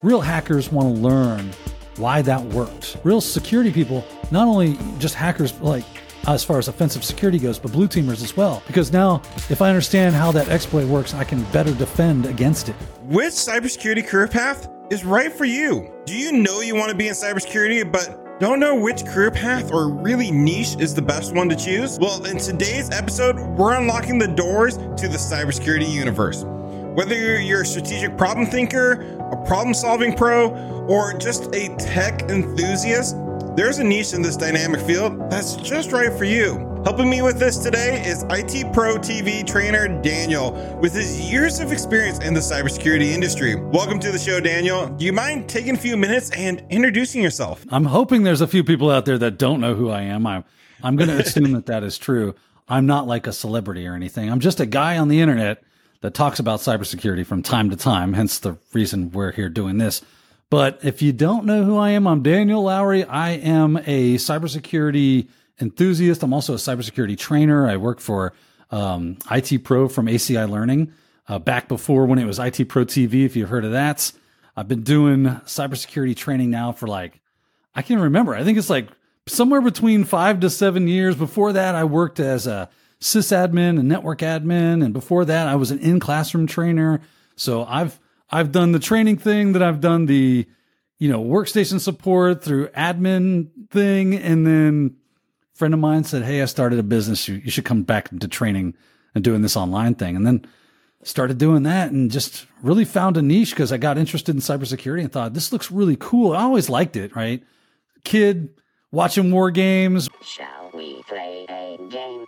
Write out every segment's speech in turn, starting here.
Real hackers want to learn why that worked. Real security people, not only just hackers, like as far as offensive security goes, but blue teamers as well. Because now, if I understand how that exploit works, I can better defend against it. Which cybersecurity career path is right for you? Do you know you want to be in cybersecurity, but don't know which career path or really niche is the best one to choose? Well, in today's episode, we're unlocking the doors to the cybersecurity universe. Whether you're a strategic problem thinker, a problem-solving pro, or just a tech enthusiast, there's a niche in this dynamic field that's just right for you. Helping me with this today is IT Pro TV trainer Daniel, with his years of experience in the cybersecurity industry. Welcome to the show, Daniel. Do you mind taking a few minutes and introducing yourself? I'm hoping there's a few people out there that don't know who I am. I'm going to assume that is true. I'm not like a celebrity or anything. I'm just a guy on the internet that talks about cybersecurity from time to time, hence the reason we're here doing this. But if you don't know who I am, I'm Daniel Lowry. I am a cybersecurity enthusiast. I'm also a cybersecurity trainer. I work for IT Pro from ACI Learning, back before when it was IT Pro TV, if you've heard of that. I've been doing cybersecurity training now for I can't remember. I think it's somewhere between 5 to 7 years. Before that, I worked as a sysadmin and network admin. And before that, I was an in-classroom trainer. So I've done the training thing, that I've done the, workstation support through admin thing. And then a friend of mine said, hey, I started a business. You should come back into training and doing this online thing. And then started doing that and just really found a niche because I got interested in cybersecurity and thought, this looks really cool. I always liked it, right? Kid watching war games. Shall we play a game?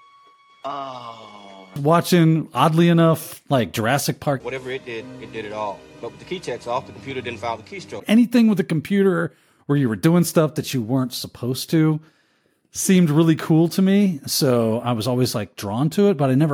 Oh. Watching, oddly enough, Jurassic Park. Whatever it did it all. But with the key checks off, the computer didn't file the keystroke. Anything with a computer where you were doing stuff that you weren't supposed to seemed really cool to me. So I was always drawn to it, but I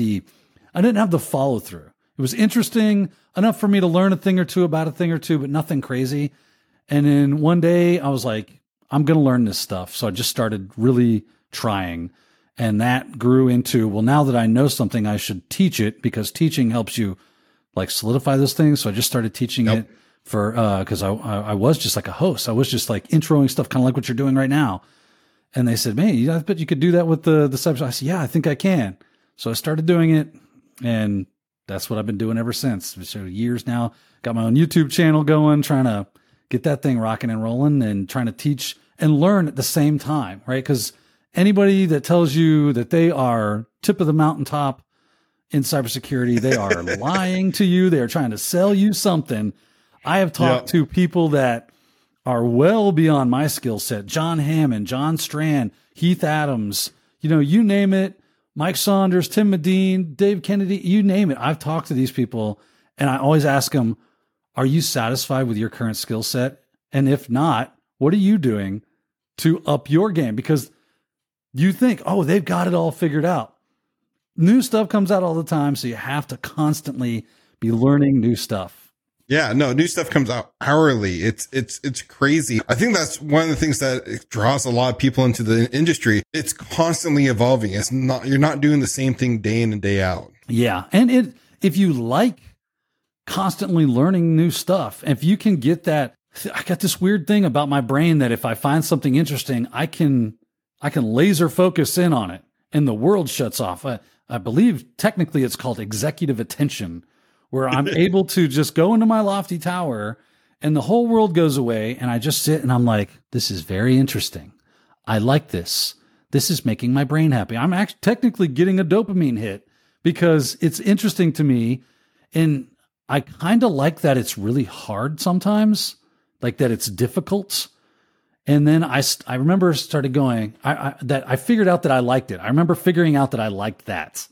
didn't have the follow through. It was interesting enough for me to learn a thing or two about a thing or two, but nothing crazy. And then one day I was like, I'm going to learn this stuff. So I just started really trying. And that grew into, well, now that I know something, I should teach it, because teaching helps you solidify those things. So I just started teaching it for, cause I was just like a host. I was just introing stuff, kind of like what you're doing right now. And they said, man, I bet you could do that with the cyber. I said, yeah, I think I can. So I started doing it, and that's what I've been doing ever since. So years now, got my own YouTube channel going, trying to get that thing rocking and rolling, and trying to teach and learn at the same time, right? Because anybody that tells you that they are tip of the mountaintop in cybersecurity, they are lying to you. They are trying to sell you something. I have talked to people that are well beyond my skill set. John Hammond, John Strand, Heath Adams, you name it. Mike Saunders, Tim Medine, Dave Kennedy, you name it. I've talked to these people, and I always ask them, are you satisfied with your current skill set? And if not, what are you doing to up your game? Because you think, oh, they've got it all figured out. New stuff comes out all the time, so you have to constantly be learning new stuff. Yeah, no, new stuff comes out hourly. It's crazy. I think that's one of the things that draws a lot of people into the industry. It's constantly evolving. You're not doing the same thing day in and day out. Yeah. And if you like constantly learning new stuff, if you can get that, I got this weird thing about my brain that if I find something interesting, I can laser focus in on it and the world shuts off. I believe technically it's called executive attention, where I'm able to just go into my lofty tower and the whole world goes away, and I just sit and I'm like, this is very interesting. I like this. This is making my brain happy. I'm actually technically getting a dopamine hit because it's interesting to me. And I kind of like that it's really hard sometimes, that it's difficult. And then I remember started going, I figured out that I liked it. I remember figuring out that I liked that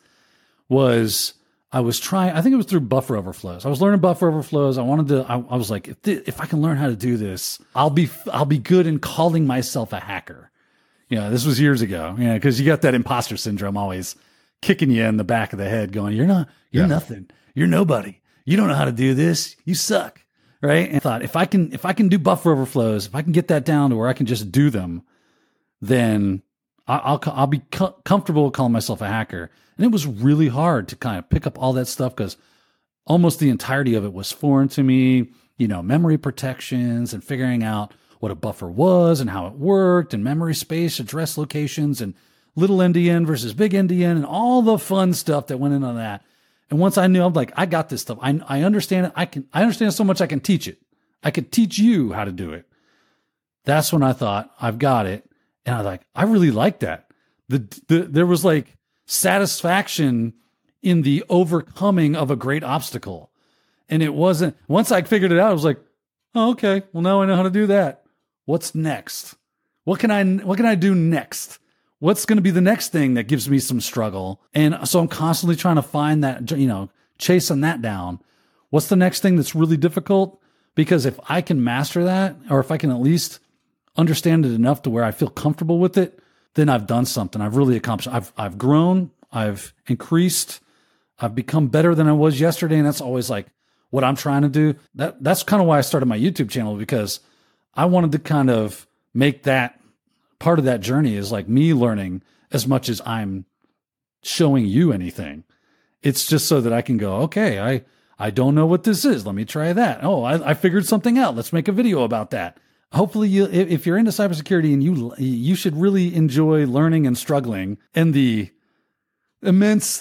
I was trying, I think it was through buffer overflows. I was learning buffer overflows. I was like, if I can learn how to do this, I'll be good in calling myself a hacker. This was years ago, cause you got that imposter syndrome always kicking you in the back of the head going, you're nothing. You're nobody. You don't know how to do this. You suck. Right. And I thought, if I can do buffer overflows, if I can get that down to where I can just do them, then I'll be comfortable calling myself a hacker. And it was really hard to kind of pick up all that stuff because almost the entirety of it was foreign to me. memory protections and figuring out what a buffer was and how it worked and memory space, address locations and little endian versus big endian and all the fun stuff that went into that. And once I knew, I'm like, I got this stuff. I understand it. I understand it so much I can teach it. I could teach you how to do it. That's when I thought, I've got it. And I was like, I really like that. There was like satisfaction in the overcoming of a great obstacle. And it wasn't, once I figured it out, I was like, oh, okay, well, now I know how to do that. What's next? What can I do next? What's going to be the next thing that gives me some struggle? And so I'm constantly trying to find that, chasing that down. What's the next thing that's really difficult? Because if I can master that, or if I can at least understand it enough to where I feel comfortable with it, then I've done something. I've really accomplished. I've grown. I've increased. I've become better than I was yesterday. And that's always like what I'm trying to do. That's kind of why I started my YouTube channel, because I wanted to kind of make that part of that journey is like me learning as much as I'm showing you anything. It's just so that I can go, okay, I don't know what this is. Let me try that. Oh, I figured something out. Let's make a video about that. Hopefully, if you're into cybersecurity, and you should really enjoy learning and struggling, and the immense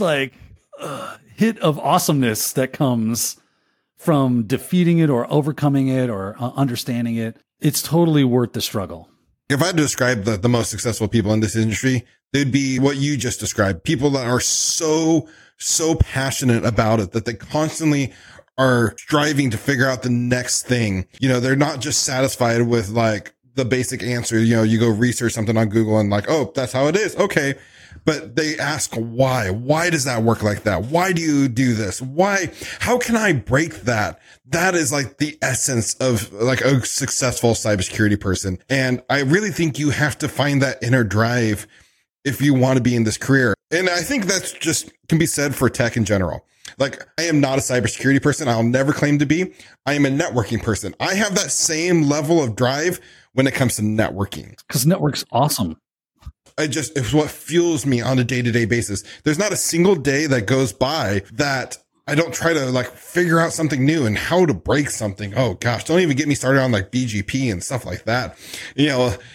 hit of awesomeness that comes from defeating it or overcoming it or understanding it. It's totally worth the struggle. If I had to describe the most successful people in this industry, they'd be what you just described. People that are so passionate about it that they constantly are striving to figure out the next thing. They're not just satisfied with like the basic answer. You go research something on Google and like, oh, that's how it is. Okay. But they ask why. Why does that work like that? Why do you do this? Why? How can I break that? That is like the essence of like a successful cybersecurity person. And I really think you have to find that inner drive if you want to be in this career. And I think that's just can be said for tech in general. Like, I am not a cybersecurity person. I'll never claim to be. I am a networking person. I have that same level of drive when it comes to networking. Because network's awesome. It's what fuels me on a day-to-day basis. There's not a single day that goes by that I don't try to like figure out something new and how to break something. Oh gosh, don't even get me started on like BGP and stuff like that. I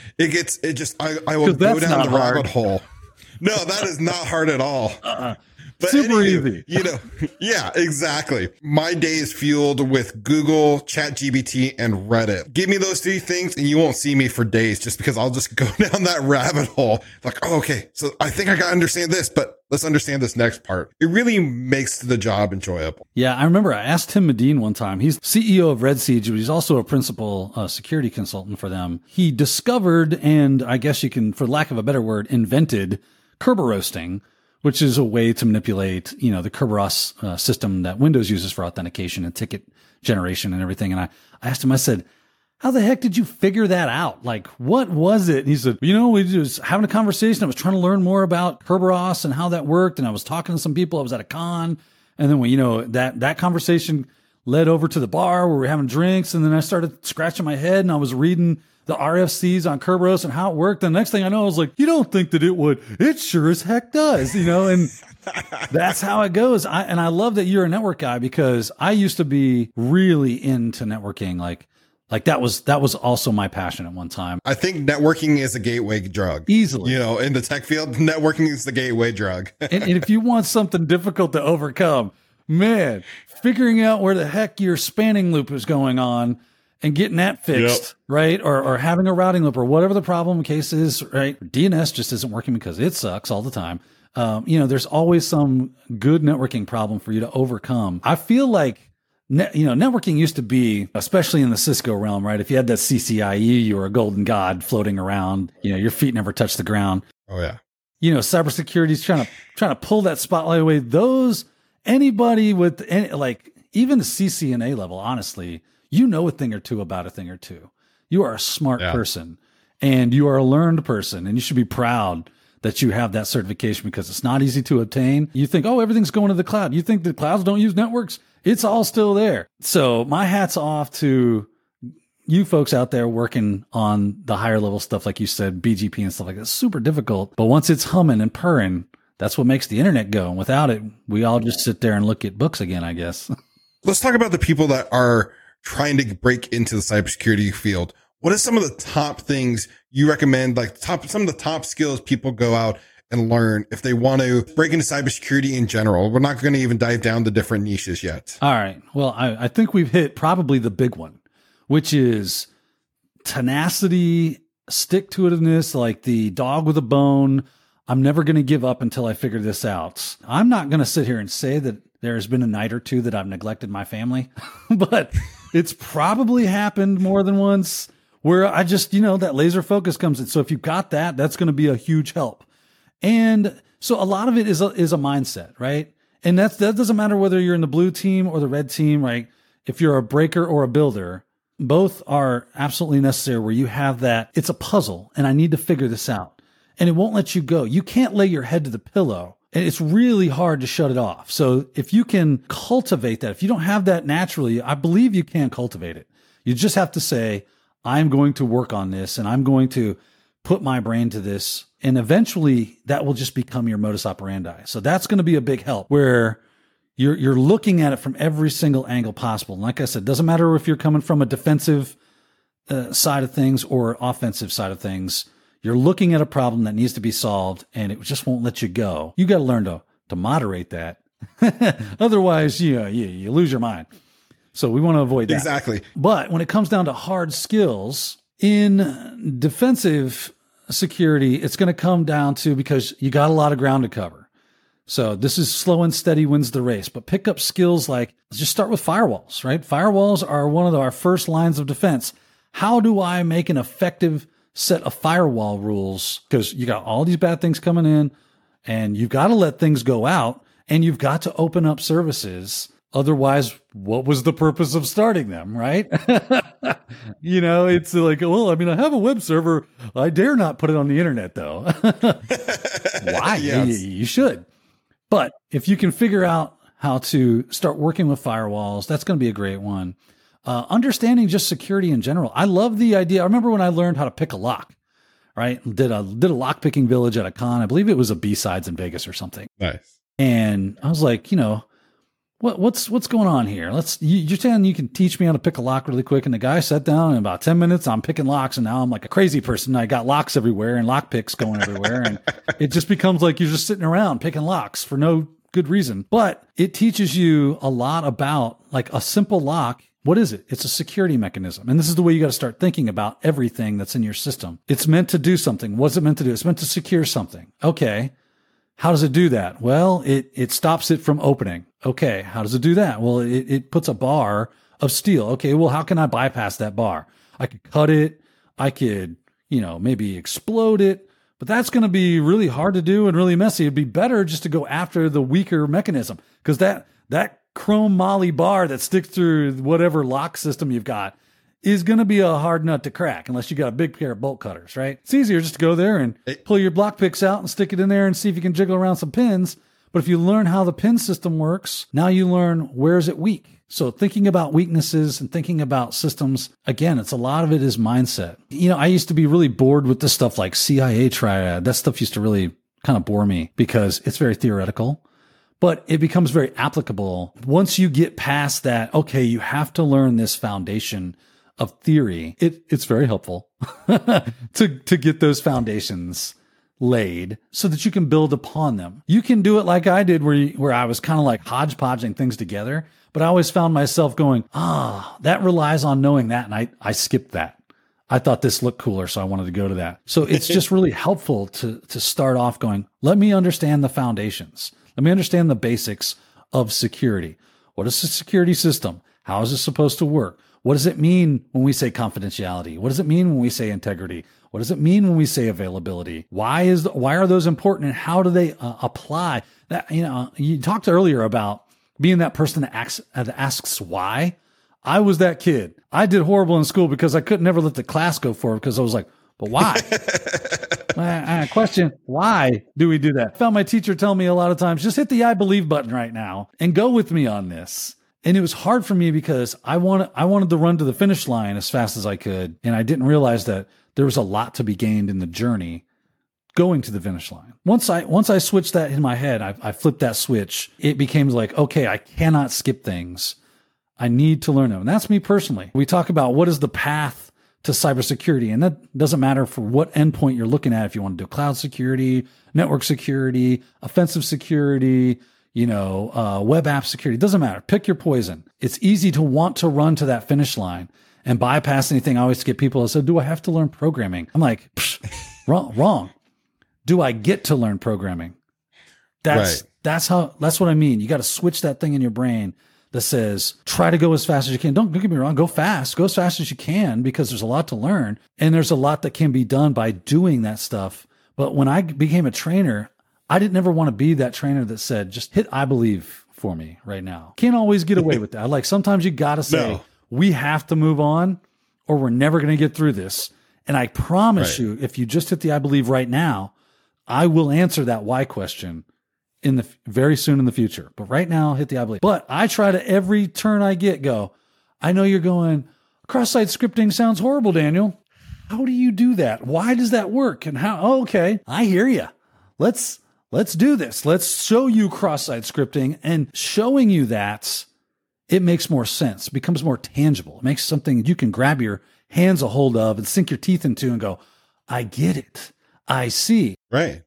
will go down the rabbit hole. No, that is not hard at all. But super easy. Yeah, exactly. My day is fueled with Google, ChatGPT, and Reddit. Give me those three things and you won't see me for days just because I'll just go down that rabbit hole. Like, oh, okay, so I think I got to understand this, but let's understand this next part. It really makes the job enjoyable. Yeah, I remember I asked Tim Medine one time. He's CEO of Red Siege, but he's also a principal security consultant for them. He discovered, and I guess you can, for lack of a better word, invented Kerberoasting, which is a way to manipulate, the Kerberos system that Windows uses for authentication and ticket generation and everything. And I asked him, I said, how the heck did you figure that out? Like, what was it? And he said, we was having a conversation. I was trying to learn more about Kerberos and how that worked. And I was talking to some people. I was at a con. And then that conversation led over to the bar where we were having drinks. And then I started scratching my head and I was reading the RFCs on Kerberos and how it worked. And the next thing I know, I was like, you don't think that it would? It sure as heck does, and that's how it goes. I love that you're a network guy, because I used to be really into networking. Like that was also my passion at one time. I think networking is a gateway drug. Easily. In the tech field, networking is the gateway drug. and if you want something difficult to overcome, man, figuring out where the heck your spanning loop is going on and getting that fixed, right? Or having a routing loop or whatever the problem case is, right? DNS just isn't working because it sucks all the time. There's always some good networking problem for you to overcome. I feel like, networking used to be, especially in the Cisco realm, right? If you had that CCIE, you were a golden god floating around, your feet never touched the ground. Oh yeah. Cybersecurity is trying to pull that spotlight away. Anybody with even the CCNA level, honestly, a thing or two about a thing or two. You are a smart person and you are a learned person, and you should be proud that you have that certification, because it's not easy to obtain. You think, oh, everything's going to the cloud. You think the clouds don't use networks? It's all still there. So my hat's off to you folks out there working on the higher level stuff, like you said, BGP and stuff like that. It's super difficult. But once it's humming and purring, that's what makes the internet go. And without it, we all just sit there and look at books again, I guess. Let's talk about the people that are trying to break into the cybersecurity field, what are some of the top things you recommend, like some of the top skills people go out and learn if they want to break into cybersecurity in general? We're not going to even dive down the different niches yet. All right. Well, I think we've hit probably the big one, which is tenacity, stick-to-itiveness, like the dog with a bone. I'm never going to give up until I figure this out. I'm not going to sit here and say that there's been a night or two that I've neglected my family, but it's probably happened more than once where I just, that laser focus comes in. So if you've got that, that's going to be a huge help. And so a lot of it is a mindset, right? And that doesn't matter whether you're in the blue team or the red team, right? If you're a breaker or a builder, both are absolutely necessary where you have that. It's a puzzle and I need to figure this out, and it won't let you go. You can't lay your head to the pillow, and it's really hard to shut it off. So if you can cultivate that, if you don't have that naturally, I believe you can cultivate it. You just have to say, I'm going to work on this and I'm going to put my brain to this. And eventually that will just become your modus operandi. So that's going to be a big help where you're looking at it from every single angle possible. And like I said, it doesn't matter if you're coming from a defensive side of things or offensive side of things. You're looking at a problem that needs to be solved and it just won't let you go. You got to learn to moderate that. Otherwise, you lose your mind. So we want to avoid that. Exactly. But when it comes down to hard skills in defensive security, it's going to come down to, because you got a lot of ground to cover. So this is slow and steady wins the race, but pick up skills like, let's just start with firewalls, right? Firewalls are one of our first lines of defense. How do I make an effective set of firewall rules? Because you got all these bad things coming in and you've got to let things go out and you've got to open up services. Otherwise, what was the purpose of starting them, right? It's like, well, I have a web server. I dare not put it on the internet, though. Why? Yes. You should. But if you can figure out how to start working with firewalls, that's going to be a great one. Understanding just security in general. I love the idea. I remember when I learned how to pick a lock, right? Did a lock picking village at a con. I believe it was a B-Sides in Vegas or something. Nice. And I was like, what's going on here? You're saying you can teach me how to pick a lock really quick. And the guy sat down in about 10 minutes. I'm picking locks and now I'm like a crazy person. I got locks everywhere and lock picks going everywhere. And it just becomes like you're just sitting around picking locks for no good reason. But it teaches you a lot about, like, a simple lock. What is it? It's a security mechanism. And this is the way you got to start thinking about everything that's in your system. It's meant to do something. What's it meant to do? It's meant to secure something. Okay. How does it do that? Well, it stops it from opening. Okay. How does it do that? Well, it puts a bar of steel. Okay. Well, how can I bypass that bar? I could cut it. I could, maybe explode it, but that's going to be really hard to do and really messy. It'd be better just to go after the weaker mechanism, because that chrome moly bar that sticks through whatever lock system you've got is going to be a hard nut to crack unless you got a big pair of bolt cutters, right? It's easier just to go there and pull your block picks out and stick it in there and see if you can jiggle around some pins. But if you learn how the pin system works, now you learn where is it weak. So thinking about weaknesses and thinking about systems, again, a lot of it is mindset. I used to be really bored with this stuff like CIA triad. That stuff used to really kind of bore me because it's very theoretical. But it becomes very applicable once you get past that. Okay, you have to learn this foundation of theory. It's very helpful to get those foundations laid so that you can build upon them. You can do it like I did, where I was kind of like hodgepodging things together, but I always found myself going, that relies on knowing that, and I skipped that. I thought this looked cooler, so I wanted to go to that. So it's just really helpful to start off going, let me understand the foundations. Let me understand the basics of security. What is a security system? How is it supposed to work? What does it mean when we say confidentiality? What does it mean when we say integrity? What does it mean when we say availability? Why are those important, and how do they apply? That, you talked earlier about being that person that asks why. I was that kid. I did horrible in school because I could never let the class go forward because I was like, but why? Question, why do we do that? I found my teacher telling me a lot of times, just hit the I believe button right now and go with me on this. And it was hard for me because I wanted to run to the finish line as fast as I could. And I didn't realize that there was a lot to be gained in the journey going to the finish line. Once I switched that in my head, I flipped that switch. It became like, okay, I cannot skip things. I need to learn them. And that's me personally. We talk about what is the path to cybersecurity. And that doesn't matter for what endpoint you're looking at. If you want to do cloud security, network security, offensive security, web app security, it doesn't matter. Pick your poison. It's easy to want to run to that finish line and bypass anything. I always get people that say, do I have to learn programming? I'm like, wrong. Do I get to learn programming? That's what I mean. You got to switch that thing in your brain that says, try to go as fast as you can. Don't get me wrong. Go fast. Go as fast as you can, because there's a lot to learn. And there's a lot that can be done by doing that stuff. But when I became a trainer, I didn't ever want to be that trainer that said, just hit I believe for me right now. Can't always get away with that. Like sometimes you got to say, we have to move on or we're never going to get through this. And I promise you, if you just hit the I believe right now, I will answer that why question very soon in the future. But right now, hit the I believe. But I try to every turn I get go, I know you're going, cross-site scripting sounds horrible, Daniel. How do you do that? Why does that work? And how? Oh, okay, I hear you. Let's do this. Let's show you cross-site scripting, and showing you that it makes more sense, becomes more tangible. It makes something you can grab your hands a hold of and sink your teeth into and go, I get it. I see. Right.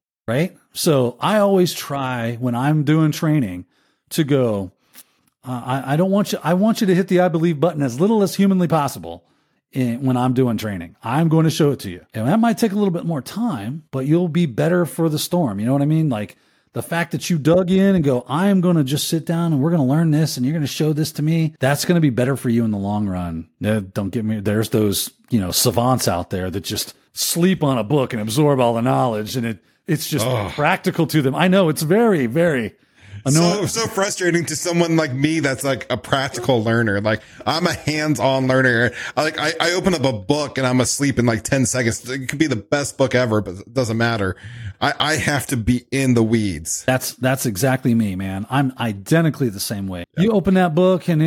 So I always try when I'm doing training to go, I want you to hit the I believe button as little as humanly possible when I'm doing training. I'm going to show it to you. And that might take a little bit more time, but you'll be better for the storm. You know what I mean? Like the fact that you dug in and go, I'm going to just sit down and we're going to learn this and you're going to show this to me. That's going to be better for you in the long run. Don't get me. There's those, savants out there that just sleep on a book and absorb all the knowledge. And it's just practical to them. I know it's very, very annoying. So frustrating to someone like me that's like a practical learner. Like I'm a hands-on learner. I open up a book and I'm asleep in like 10 seconds. It could be the best book ever, but it doesn't matter. I have to be in the weeds. That's exactly me, man. I'm identically the same way. Yeah. You open that book and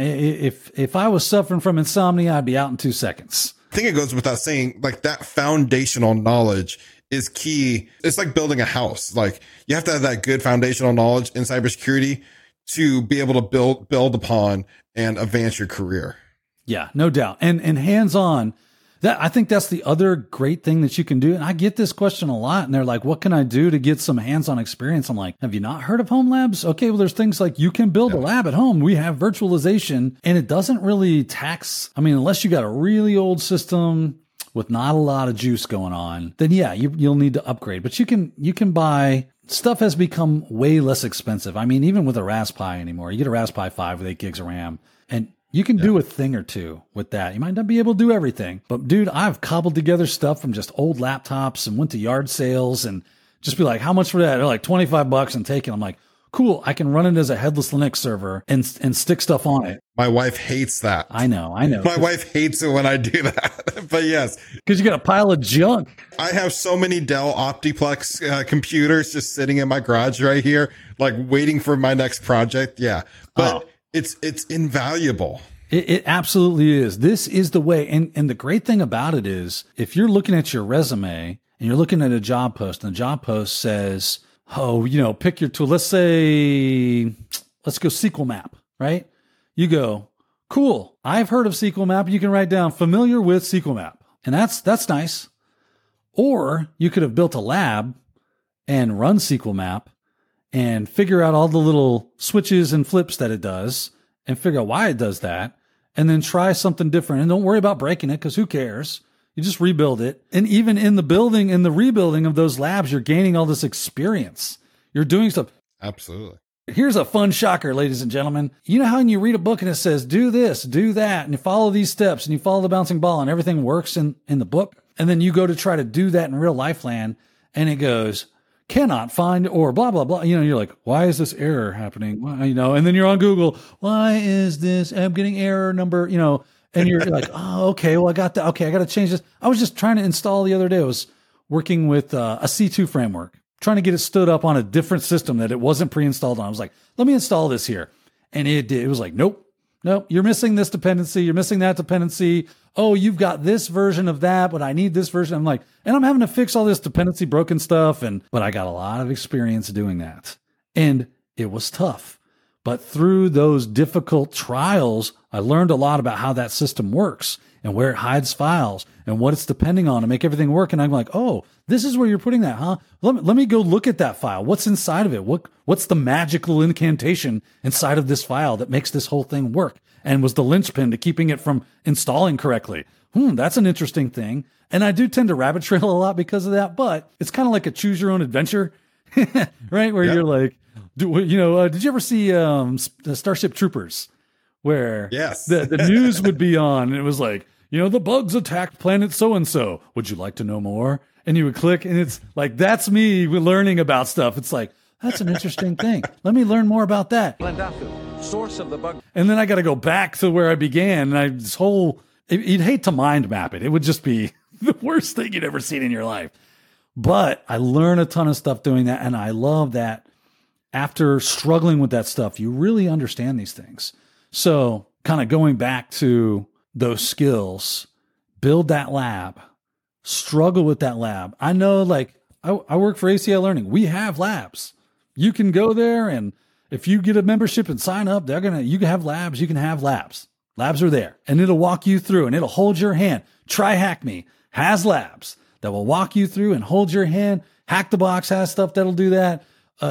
if I was suffering from insomnia, I'd be out in 2 seconds. I think it goes without saying, like that foundational knowledge is key. It's like building a house. Like you have to have that good foundational knowledge in cybersecurity to be able to build upon and advance your career. Yeah, no doubt. And hands-on, that I think that's the other great thing that you can do. And I get this question a lot and they're like, what can I do to get some hands-on experience? I'm like, have you not heard of home labs? Okay, well, there's things like you can build a lab at home. We have virtualization and it doesn't really tax. I mean, unless you got a really old system with not a lot of juice going on, then yeah, you'll need to upgrade. But you can buy, stuff has become way less expensive. I mean, even with a Raspberry anymore, you get a Raspberry 5 with 8 gigs of RAM and you can do a thing or two with that. You might not be able to do everything, but dude, I've cobbled together stuff from just old laptops and went to yard sales and just be like, how much for that? They're like $25 and take it. I'm like, cool. I can run it as a headless Linux server and stick stuff on it. My wife hates that. I know. My wife hates it when I do that. But yes. Because you got a pile of junk. I have so many Dell Optiplex computers just sitting in my garage right here, like waiting for my next project. Yeah. But it's invaluable. It absolutely is. This is the way. And the great thing about it is if you're looking at your resume and you're looking at a job post and the job post says, pick your tool. Let's go SQL Map, right? You go, cool. I've heard of SQL Map. You can write down familiar with SQL Map. And that's nice. Or you could have built a lab and run SQL Map and figure out all the little switches and flips that it does and figure out why it does that. And then try something different. And don't worry about breaking it because who cares? You just rebuild it. And even in the rebuilding of those labs, you're gaining all this experience. You're doing stuff. Absolutely. Here's a fun shocker, ladies and gentlemen. You know how when you read a book and it says, do this, do that, and you follow these steps and you follow the bouncing ball and everything works in the book. And then you go to try to do that in real life land and it goes, cannot find or blah, blah, blah. You're like, why is this error happening? Why, and then you're on Google. Why is this? I'm getting error number, and you're like, oh, okay, well, I got that. Okay, I got to change this. I was just trying to install the other day. I was working with a C2 framework, trying to get it stood up on a different system that it wasn't pre-installed on. I was like, let me install this here. And it was like, nope, you're missing this dependency. You're missing that dependency. Oh, you've got this version of that, but I need this version. I'm like, and I'm having to fix all this dependency broken stuff. But I got a lot of experience doing that. And it was tough. But through those difficult trials, I learned a lot about how that system works and where it hides files and what it's depending on to make everything work. And I'm like, oh, this is where you're putting that, huh? Let me go look at that file. What's inside of it? What's the magical incantation inside of this file that makes this whole thing work and was the linchpin to keeping it from installing correctly? That's an interesting thing. And I do tend to rabbit trail a lot because of that, but it's kind of like a choose your own adventure, right? Where you're like, did you ever see the Starship Troopers where Yes. the news would be on and it was like, the bugs attacked planet so-and-so. Would you like to know more? And you would click and it's like, that's me learning about stuff. It's like, that's an interesting thing. Let me learn more about that. Source of the bug. And then I got to go back to where I began. And you'd hate to mind map it. It would just be the worst thing you'd ever seen in your life. But I learned a ton of stuff doing that. And I love that after struggling with that stuff, you really understand these things. So kind of going back to those skills, build that lab, struggle with that lab. I know, like, I work for ACL Learning. We have labs. You can go there, and if you get a membership and sign up, you can have labs. You can have labs. Labs are there, and it'll walk you through, and it'll hold your hand. Try Hack Me has labs that will walk you through and hold your hand. Hack the Box has stuff that'll do that.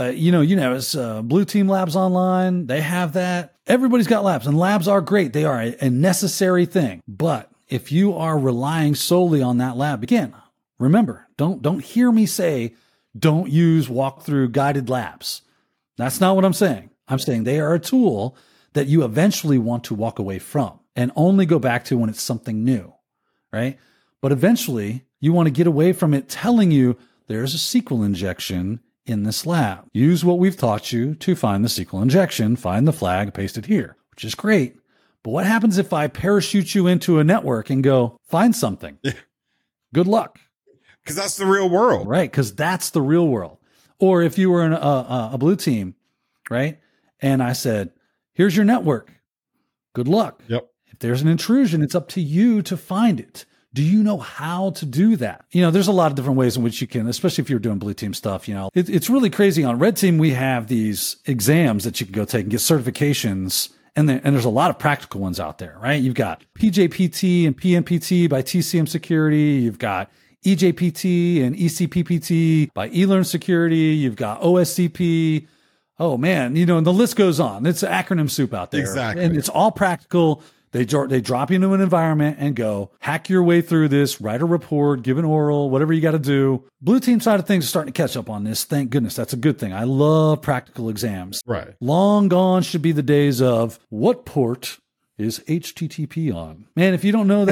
It's Blue Team Labs Online. They have that. Everybody's got labs, and labs are great. They are a necessary thing. But if you are relying solely on that lab, again, remember, don't hear me say don't use walkthrough guided labs. That's not what I'm saying. I'm saying they are a tool that you eventually want to walk away from and only go back to when it's something new, right? But eventually you want to get away from it telling you there's a SQL injection in this lab. Use what we've taught you to find the SQL injection, find the flag, paste it here, which is great. But what happens if I parachute you into a network and go, find something? Good luck. Because that's the real world. Right, because that's the real world. Or if you were in a blue team, right? And I said, here's your network. Good luck. Yep. If there's an intrusion, it's up to you to find it. Do you know how to do that? There's a lot of different ways in which you can, especially if you're doing blue team stuff, it's really crazy. On red team, we have these exams that you can go take and get certifications. And there's a lot of practical ones out there, right? You've got PJPT and PNPT by TCM Security. You've got EJPT and ECPPT by eLearn Security. You've got OSCP. Oh man, and the list goes on. It's acronym soup out there. Exactly. And it's all practical. They drop you into an environment and go hack your way through this, write a report, give an oral, whatever you got to do. Blue team side of things is starting to catch up on this. Thank goodness. That's a good thing. I love practical exams. Right. Long gone should be the days of what port is HTTP on. Man, if you don't know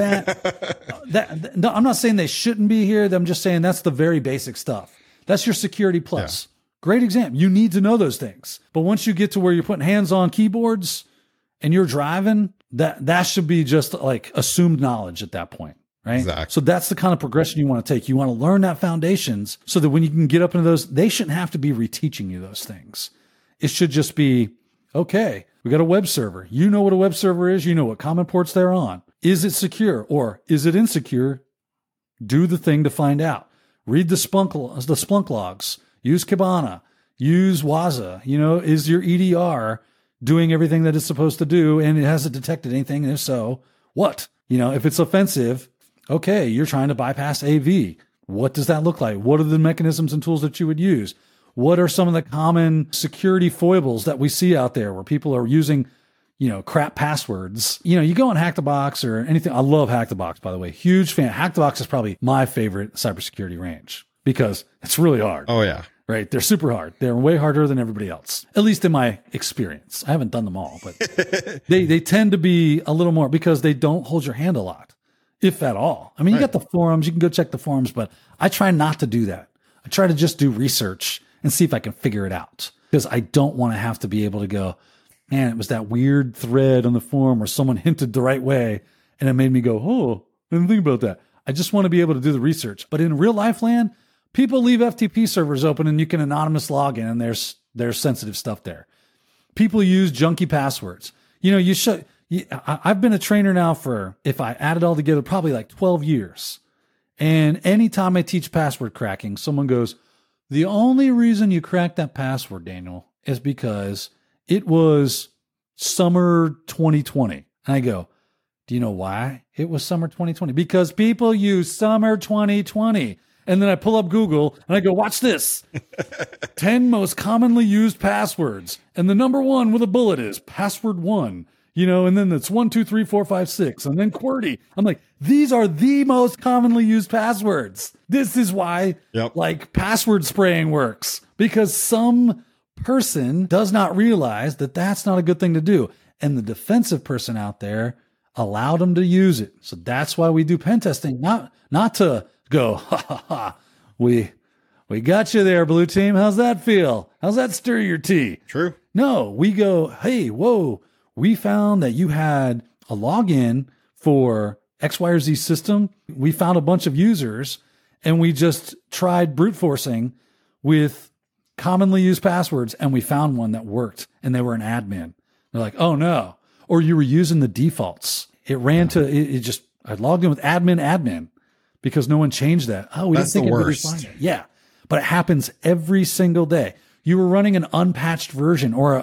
that, no, I'm not saying they shouldn't be here. I'm just saying that's the very basic stuff. That's your security plus. Yeah. Great exam. You need to know those things. But once you get to where you're putting hands on keyboards and you're driving, that should be just like assumed knowledge at that point, right? Exactly. So that's the kind of progression you want to take. You want to learn that foundations so that when you can get up into those, they shouldn't have to be reteaching you those things. It should just be, okay, we got a web server. You know what a web server is. You know what common ports they're on. Is it secure or is it insecure? Do the thing to find out. Read the Splunk logs. Use Kibana. Use Waza. Is your EDR doing everything that it's supposed to do, and it hasn't detected anything? And if so, what? If it's offensive, okay, you're trying to bypass AV. What does that look like? What are the mechanisms and tools that you would use? What are some of the common security foibles that we see out there where people are using, crap passwords? You go on Hack the Box or anything. I love Hack the Box, by the way. Huge fan. Hack the Box is probably my favorite cybersecurity range because it's really hard. Oh, yeah. Right. They're super hard. They're way harder than everybody else, at least in my experience. I haven't done them all, but they tend to be a little more because they don't hold your hand a lot, if at all. I mean, you got the forums, you can go check the forums, but I try not to do that. I try to just do research and see if I can figure it out because I don't want to have to be able to go, man, it was that weird thread on the forum where someone hinted the right way and it made me go, oh, I didn't think about that. I just want to be able to do the research. But in real life land, people leave FTP servers open and you can anonymous log in and there's sensitive stuff there. People use junky passwords. I've been a trainer now for, if I add it all together, probably like 12 years. And anytime I teach password cracking, someone goes, the only reason you cracked that password, Daniel, is because it was summer 2020. And I go, do you know why it was summer 2020? Because people use summer 2020. And then I pull up Google and I go, watch this. 10 most commonly used passwords. And the number one with a bullet is password 1. You know, and then it's 1, 2, 3, 4, 5, 6, and then QWERTY. I'm like, these are the most commonly used passwords. This is why like password spraying works, because some person does not realize that that's not a good thing to do. And the defensive person out there allowed them to use it. So that's why we do pen testing, not to go, ha ha ha, we got you there, blue team. How's that feel? How's that stir your tea? True. No, we go, hey, whoa. We found that you had a login for X, Y, or Z system. We found a bunch of users and we just tried brute forcing with commonly used passwords. And we found one that worked and they were an admin. They're like, oh no. Or you were using the defaults. It ran to, I logged in with admin because no one changed that. Oh, we That's didn't think the it would be worst. fine. Yeah. But it happens every single day. You were running an unpatched version or,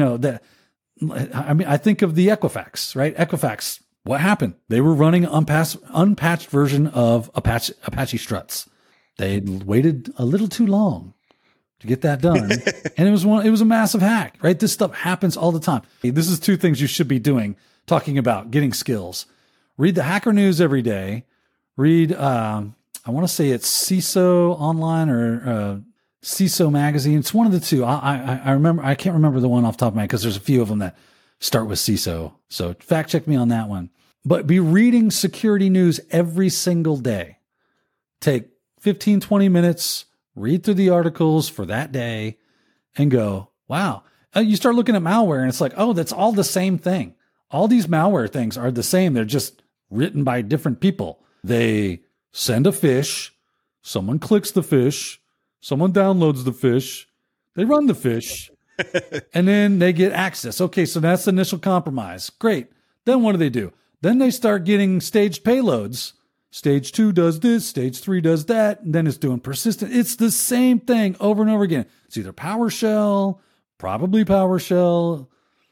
I mean, I think of the Equifax, right? Equifax, what happened? They were running an unpatched version of Apache Struts. They waited a little too long to get that done. And it was a massive hack, right? This stuff happens all the time. This is 2 things you should be doing, talking about getting skills. Read the Hacker News every day. Read, I want to say it's CISO Online or CISO Magazine. It's one of the 2. I remember. I can't remember the one off the top of my head because there's a few of them that start with CISO. So fact check me on that one. But be reading security news every single day. Take 15, 20 minutes, read through the articles for that day and go, wow. You start looking at malware and it's like, oh, that's all the same thing. All these malware things are the same. They're just written by different people. They send a fish. Someone clicks the fish. Someone downloads the fish, they run the fish, and then they get access. Okay, so that's the initial compromise. Great. Then what do? Then they start getting staged payloads. Stage 2 does this, stage 3 does that, and then it's doing persistent. It's the same thing over and over again. It's either PowerShell, probably PowerShell,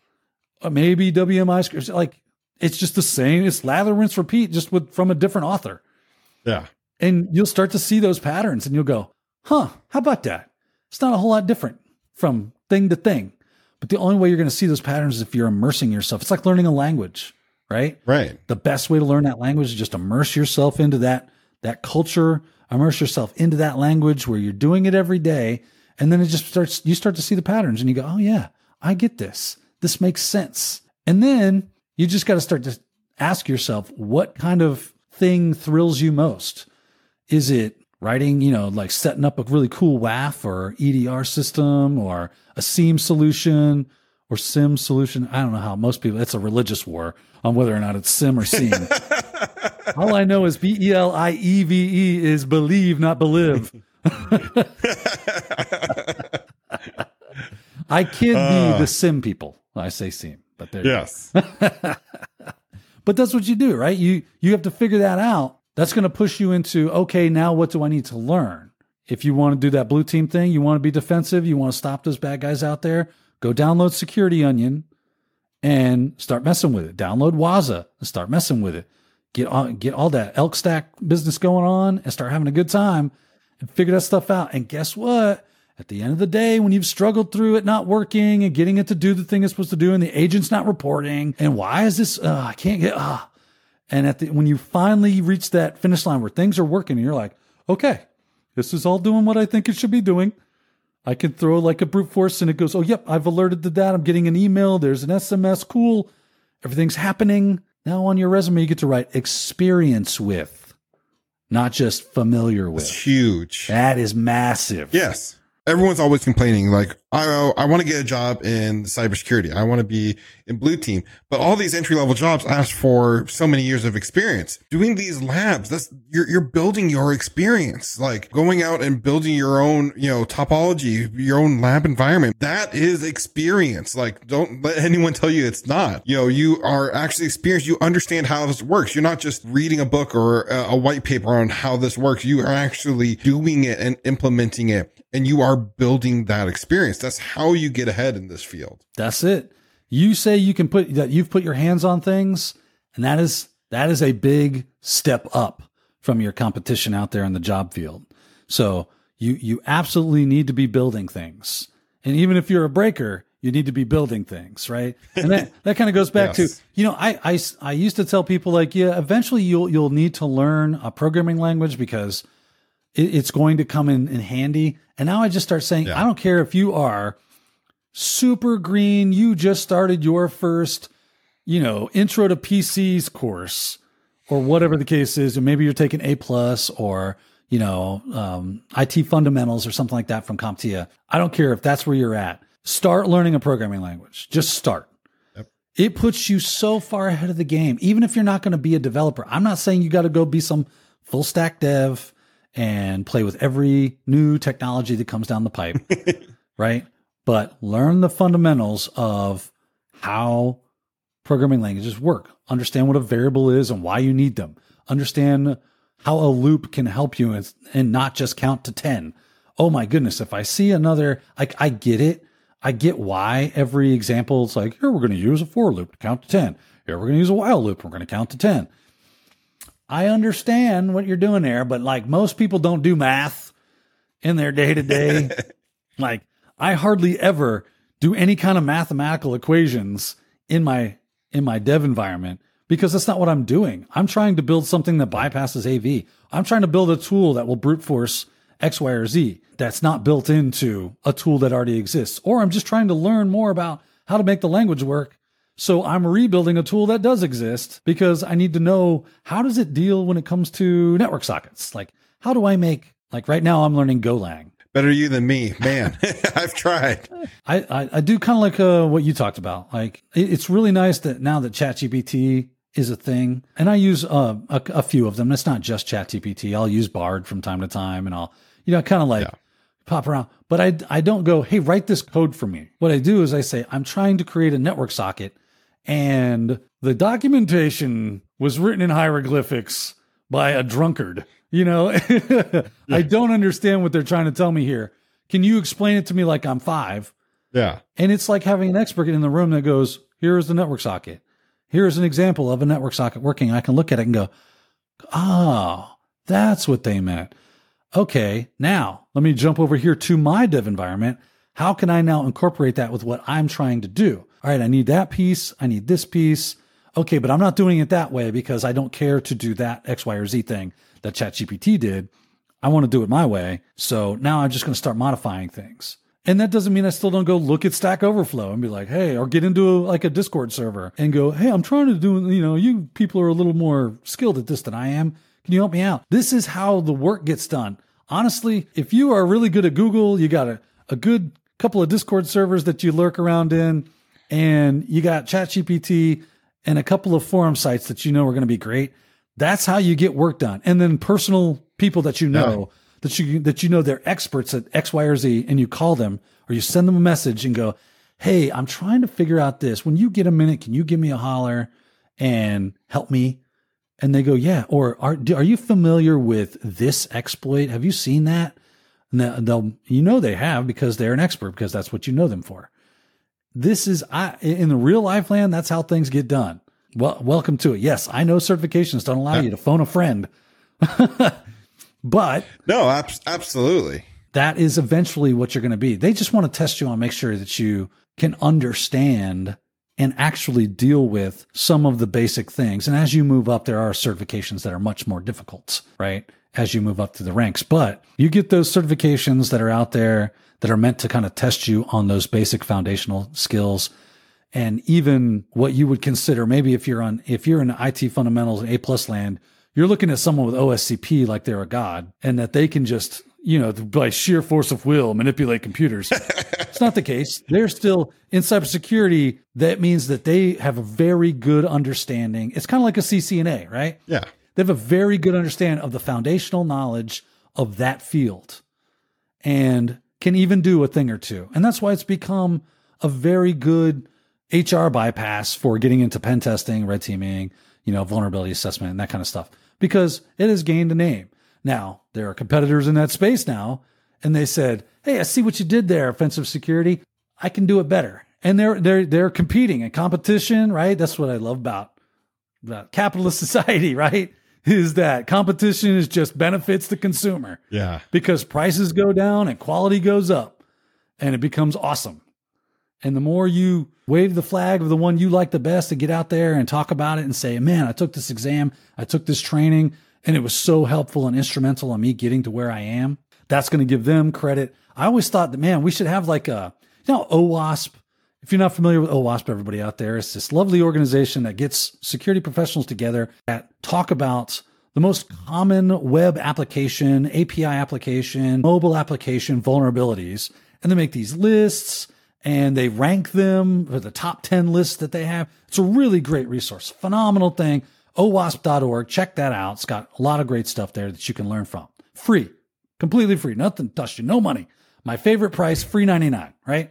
or maybe WMI scripts. Like, it's just the same. It's lather, rinse, repeat, just from a different author. Yeah. And you'll start to see those patterns, and you'll go, huh, how about that? It's not a whole lot different from thing to thing. But the only way you're going to see those patterns is if you're immersing yourself. It's like learning a language, right? Right. The best way to learn that language is just immerse yourself into that culture, immerse yourself into that language where you're doing it every day. And then you start to see the patterns and you go, oh yeah, I get this. This makes sense. And then you just got to start to ask yourself, what kind of thing thrills you most? Is it writing, like setting up a really cool WAF or EDR system or a SIEM solution or SIM solution? I don't know how most people, it's a religious war on whether or not it's SIM or SIEM. All I know is BELIEVE is believe, not believe. I kid the SIM people. I say SIEM, but there yes. But that's what you do, right? You have to figure that out. That's going to push you into, okay, now what do I need to learn? If you want to do that blue team thing, you want to be defensive, you want to stop those bad guys out there, go download Security Onion and start messing with it. Download Waza and start messing with it. Get all that elk stack business going on and start having a good time and figure that stuff out. And guess what? At the end of the day, when you've struggled through it not working and getting it to do the thing it's supposed to do and the agent's not reporting, and why is this, I can't get, and when you finally reach that finish line where things are working and you're like, okay, this is all doing what I think it should be doing. I can throw like a brute force and it goes, oh, yep, I've alerted to that. I'm getting an email. There's an SMS. Cool. Everything's happening. Now on your resume, you get to write experience with, not just familiar with. It's huge. That is massive. Yes. Everyone's always complaining, like, I want to get a job in cybersecurity. I want to be in blue team. But all these entry level jobs ask for so many years of experience. Doing these labs, you're building your experience, like going out and building your own, topology, your own lab environment. That is experience. Like, don't let anyone tell you it's not. You are actually experienced. You understand how this works. You're not just reading a book or a white paper on how this works. You are actually doing it and implementing it. And you are building that experience. That's how you get ahead in this field. That's it. You say you can put that you've put your hands on things, and that is a big step up from your competition out there in the job field. So you absolutely need to be building things. And even if you're a breaker, you need to be building things, right? And that kind of goes back Yes. to, I used to tell people like, yeah, eventually you'll need to learn a programming language because it's going to come in handy. And now I just start saying, I don't care if you are super green, you just started your first, intro to PCs course or whatever the case is. And maybe you're taking A+ or, IT fundamentals or something like that from CompTIA. I don't care if that's where you're at. Start learning a programming language. Just start. Yep. It puts you so far ahead of the game, even if you're not going to be a developer. I'm not saying you got to go be some full stack dev and play with every new technology that comes down the pipe, right? But learn the fundamentals of how programming languages work. Understand what a variable is and why you need them. Understand how a loop can help you and not just count to 10. Oh my goodness. If I see another, I get it. I get why every example is like, here, we're going to use a for loop to count to 10. Here, we're going to use a while loop. We're going to count to 10. I understand what you're doing there, but like most people don't do math in their day to day. Like I hardly ever do any kind of mathematical equations in my dev environment because that's not what I'm doing. I'm trying to build something that bypasses AV. I'm trying to build a tool that will brute force X, Y, or Z that's not built into a tool that already exists. Or I'm just trying to learn more about how to make the language work. So I'm rebuilding a tool that does exist because I need to know how does it deal when it comes to network sockets? Like, how do I make, like right now I'm learning Golang. Better you than me, man. I've tried. I do kind of like what you talked about. Like it's really nice that now that ChatGPT is a thing, and I use a few of them. It's not just ChatGPT. I'll use Bard from time to time, and I'll kind of like pop around. But I don't go, hey, write this code for me. What I do is I say I'm trying to create a network socket, and the documentation was written in hieroglyphics by a drunkard. I don't understand what they're trying to tell me here. Can you explain it to me like I'm 5? Yeah. And it's like having an expert in the room that goes, here's the network socket. Here's an example of a network socket working. I can look at it and go, oh, that's what they meant. Okay, now let me jump over here to my dev environment. How can I now incorporate that with what I'm trying to do? All right, I need that piece. I need this piece. Okay, but I'm not doing it that way because I don't care to do that X, Y, or Z thing that ChatGPT did. I want to do it my way. So now I'm just going to start modifying things. And that doesn't mean I still don't go look at Stack Overflow and be like, hey, or get into a Discord server and go, hey, I'm trying to do, you people are a little more skilled at this than I am. Can you help me out? This is how the work gets done. Honestly, if you are really good at Google, you got a good couple of Discord servers that you lurk around in, and you got ChatGPT and a couple of forum sites that are going to be great. That's how you get work done. And then personal people that that you know they're experts at X, Y, or Z, and you call them or you send them a message and go, hey, I'm trying to figure out this. When you get a minute, can you give me a holler and help me? And they go, yeah. Or are you familiar with this exploit? Have you seen that? And they have because they're an expert, because that's what you know them for. This is in the real life land. That's how things get done. Well, welcome to it. Yes, I know certifications don't allow you to phone a friend, but no, absolutely. That is eventually what you're going to be. They just want to test you on, make sure that you can understand and actually deal with some of the basic things. And as you move up, there are certifications that are much more difficult, right? As you move up through the ranks, but you get those certifications that are out there that are meant to kind of test you on those basic foundational skills. And even what you would consider, maybe if you're in IT fundamentals and A+ land, you're looking at someone with OSCP like they're a god, and that they can just, by sheer force of will, manipulate computers. It's not the case. They're still in cybersecurity. That means that they have a very good understanding. It's kind of like a CCNA, right? Yeah. They have a very good understanding of the foundational knowledge of that field and can even do a thing or two. And that's why it's become a very good HR bypass for getting into pen testing, red teaming, vulnerability assessment, and that kind of stuff, because it has gained a name. Now, there are competitors in that space now, and they said, "Hey, I see what you did there, offensive security. I can do it better." And they're competing in competition, right? That's what I love about capitalist society, right? Is that competition is just benefits the consumer. Yeah. Because prices go down and quality goes up and it becomes awesome. And the more you wave the flag of the one you like the best and get out there and talk about it and say, man, I took this exam, I took this training, and it was so helpful and instrumental in me getting to where I am, that's going to give them credit. I always thought that, man, we should have like OWASP. If you're not familiar with OWASP, everybody out there, it's this lovely organization that gets security professionals together that talk about the most common web application, API application, mobile application vulnerabilities. And they make these lists and they rank them for the top 10 lists that they have. It's a really great resource. Phenomenal thing. OWASP.org. Check that out. It's got a lot of great stuff there that you can learn from. Free. Completely free. Nothing touched you. No money. My favorite price, free 99, right?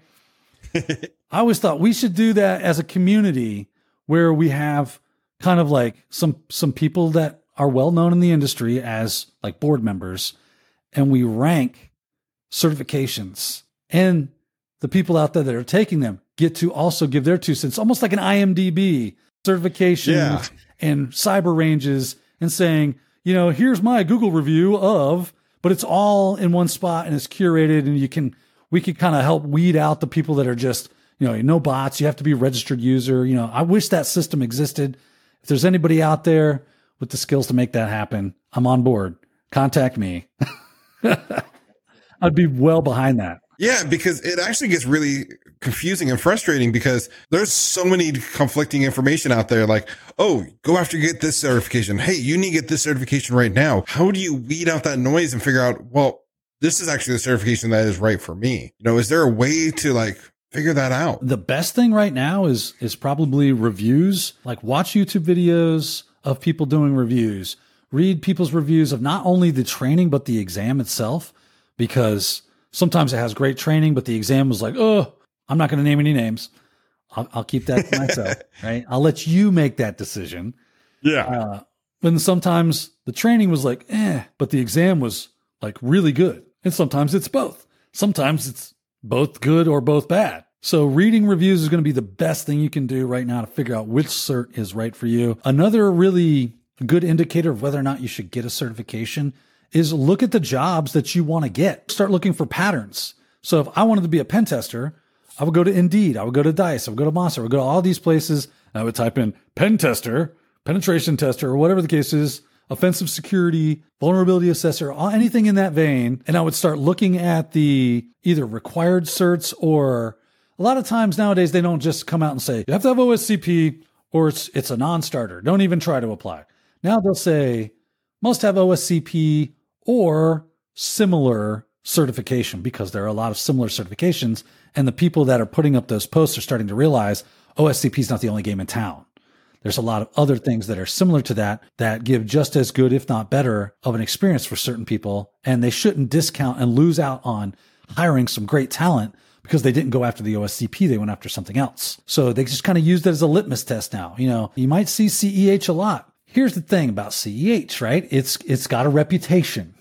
I always thought we should do that as a community where we have kind of like some people that are well known in the industry as like board members, and we rank certifications, and the people out there that are taking them get to also give their 2 cents, almost like an IMDb certification and cyber ranges, and saying, here's my Google review of, but it's all in one spot and it's curated, and we can kind of help weed out the people that are just, no bots. You have to be a registered user. I wish that system existed. If there's anybody out there with the skills to make that happen, I'm on board. Contact me. I'd be well behind that. Yeah, because it actually gets really confusing and frustrating because there's so many conflicting information out there. Like, oh, go after get this certification. Hey, you need to get this certification right now. How do you weed out that noise and figure out, well, this is actually the certification that is right for me? Is there a way to like figure that out? The best thing right now is probably reviews. Like, watch YouTube videos of people doing reviews. Read people's reviews of not only the training, but the exam itself, because sometimes it has great training, but the exam was like, oh, I'm not going to name any names. I'll keep that to myself, right? I'll let you make that decision. Yeah. But sometimes the training was like, but the exam was like really good. And sometimes it's both. Sometimes it's both good or both bad. So reading reviews is going to be the best thing you can do right now to figure out which cert is right for you. Another really good indicator of whether or not you should get a certification is look at the jobs that you want to get. Start looking for patterns. So if I wanted to be a pen tester, I would go to Indeed, I would go to Dice, I would go to Monster, I would go to all these places, and I would type in pen tester, penetration tester, or whatever the case is, offensive security, vulnerability assessor, anything in that vein. And I would start looking at the either required certs, or a lot of times nowadays, they don't just come out and say, you have to have OSCP or it's a non-starter. Don't even try to apply. Now they'll say, must have OSCP or similar certification, because there are a lot of similar certifications. And the people that are putting up those posts are starting to realize OSCP is not the only game in town. There's a lot of other things that are similar to that give just as good, if not better, of an experience for certain people. And they shouldn't discount and lose out on hiring some great talent because they didn't go after the OSCP. They went after something else. So they just kind of use that as a litmus test now. You might see CEH a lot. Here's the thing about CEH, right? It's got a reputation.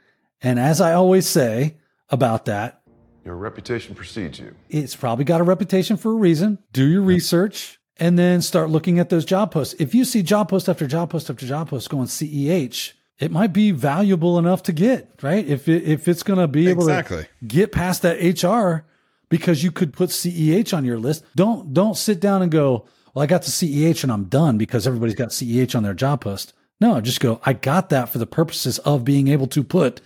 And as I always say about that, your reputation precedes you. It's probably got a reputation for a reason. Do your research. And then start looking at those job posts. If you see job post after job post after job post going CEH, it might be valuable enough to get, right? If it's going to be able to get past that HR, because you could put CEH on your list. Don't sit down and go, well, I got the CEH and I'm done because everybody's got CEH on their job post. No, just go, I got that for the purposes of being able to put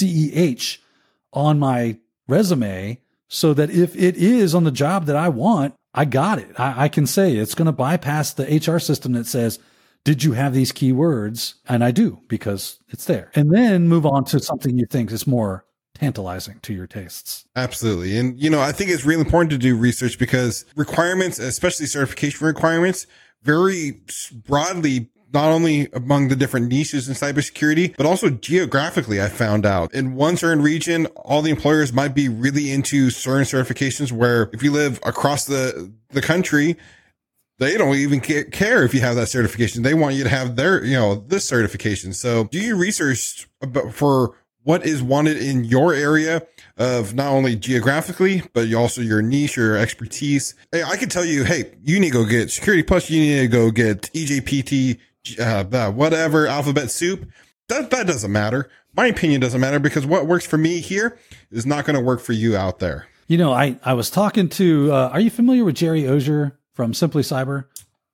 CEH on my resume so that if it is on the job that I want, I got it. I can say it's going to bypass the HR system that says, did you have these keywords? And I do, because it's there. And then move on to something you think is more tantalizing to your tastes. Absolutely. And, I think it's really important to do research because requirements, especially certification requirements, vary broadly, not only among the different niches in cybersecurity, but also geographically. I found out in one certain region, all the employers might be really into certain certifications, where if you live across the country, they don't even care if you have that certification. They want you to have their, this certification. So do your research for what is wanted in your area of not only geographically, but also your niche, your expertise. Hey, I can tell you, hey, you need to go get Security Plus. You need to go get EJPT, whatever, alphabet soup. That doesn't matter. My opinion doesn't matter because what works for me here is not going to work for you out there. You know, I was talking to, are you familiar with Jerry Ozier from Simply Cyber?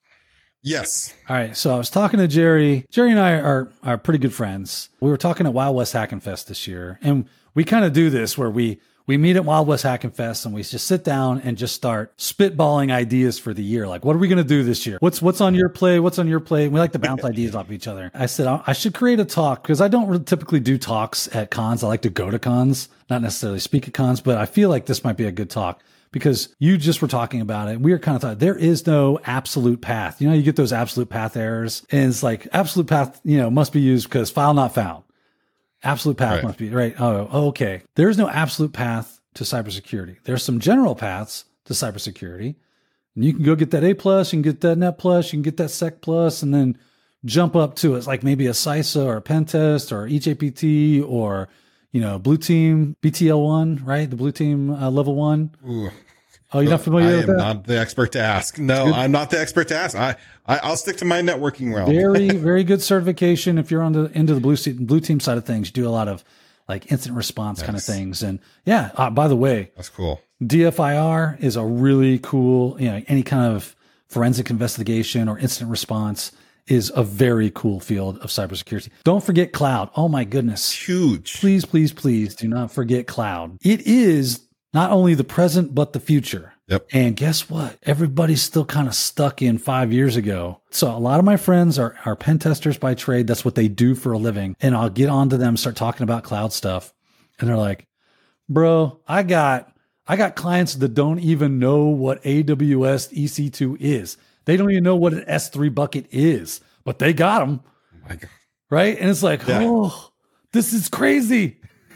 Yes. All right. So I was talking to Jerry. Jerry and I are pretty good friends. We were talking at Wild West Hackin' Fest this year. And we kind of do this where we meet at Wild West Hackin' Fest and we just sit down and just start spitballing ideas for the year. Like, what are we going to do this year? What's on your plate? What's on your plate? We like to bounce ideas off each other. I said, I should create a talk because I don't really typically do talks at cons. I like to go to cons, not necessarily speak at cons, but I feel like this might be a good talk. Because you just were talking about it. We were kind of thought there is no absolute path. You know, you get those absolute path errors and it's like absolute path, you know, must be used because file not found. Absolute path must be right. Oh, okay. There's no absolute path to cybersecurity. There's some general paths to cybersecurity. And you can go get that A+, you can get that Net+, you can get that Sec+, and then jump up to it's like maybe a CISA or a pen test or EJPT or, you know, Blue Team BTL1, right? The Blue Team level 1. Ooh. Oh, you're not familiar with that? I am not the expert to ask. No, I'm not the expert to ask. I'll stick to my networking realm. Very, very good certification. If you're on the into the blue team side of things, you do a lot of like incident response kind of things. And yeah, by the way, that's cool. DFIR is a really cool, you know, any kind of forensic investigation or incident response is a very cool field of cybersecurity. Don't forget cloud. Oh my goodness. Huge. Please, please, please do not forget cloud. It is not only the present, but the future. Yep. And guess what? Everybody's still kind of stuck in 5 years ago. So a lot of my friends are pen testers by trade. That's what they do for a living. And I'll get on to them, start talking about cloud stuff. And they're like, bro, I got clients that don't even know what AWS EC2 is. They don't even know what an S3 bucket is, but they got them. Oh my God. Right. And it's like, oh, this is crazy.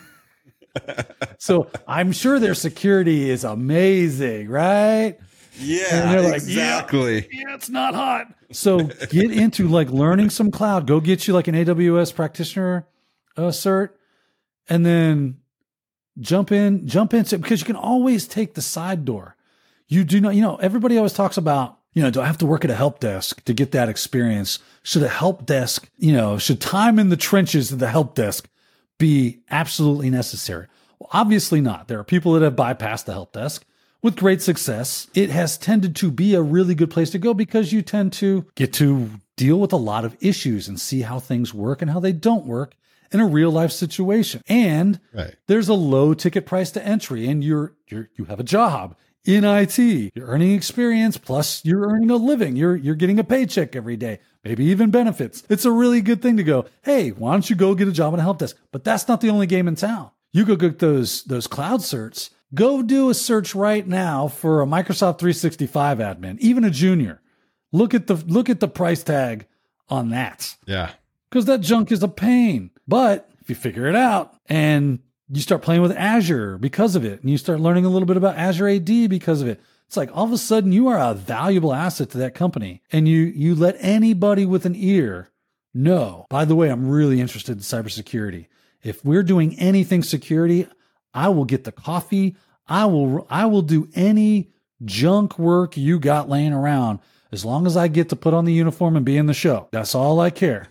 So I'm sure their security is amazing, right? Yeah, exactly. Like, yeah, it's not hot. So get into like learning some cloud. Go get you like an AWS practitioner cert, and then jump into because you can always take the side door. You do not, you know, everybody always talks about, you know, do I have to work at a help desk to get that experience? Should a help desk, you know, should time in the trenches of the help desk be absolutely necessary? Well, obviously not. There are people that have bypassed the help desk with great success. It has tended to be a really good place to go because you tend to get to deal with a lot of issues and see how things work and how they don't work in a real life situation. And there's a low ticket price to entry and you have a job in IT, you're earning experience, plus you're earning a living. You're getting a paycheck every day, maybe even benefits. It's a really good thing to go, hey, why don't you go get a job in a help desk? But that's not the only game in town. You go get those cloud certs. Go do a search right now for a Microsoft 365 admin, even a junior. Look at the price tag on that. Yeah. Because that junk is a pain. But if you figure it out and you start playing with Azure because of it, and you start learning a little bit about Azure AD because of it, it's like all of a sudden you are a valuable asset to that company. And you let anybody with an ear know, by the way, I'm really interested in cybersecurity. If we're doing anything security, I will get the coffee. I will do any junk work you got laying around as long as I get to put on the uniform and be in the show. That's all I care.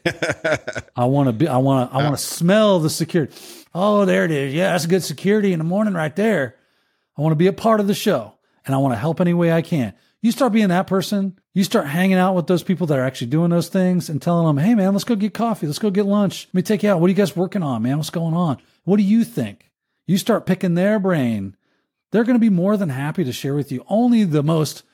I want to smell the security. Oh, there it is. Yeah, that's good security in the morning right there. I want to be a part of the show and I want to help any way I can. You start being that person. You start hanging out with those people that are actually doing those things and telling them, hey man, let's go get coffee. Let's go get lunch. Let me take you out. What are you guys working on, man? What's going on? What do you think? You start picking their brain. They're going to be more than happy to share with you. Only the most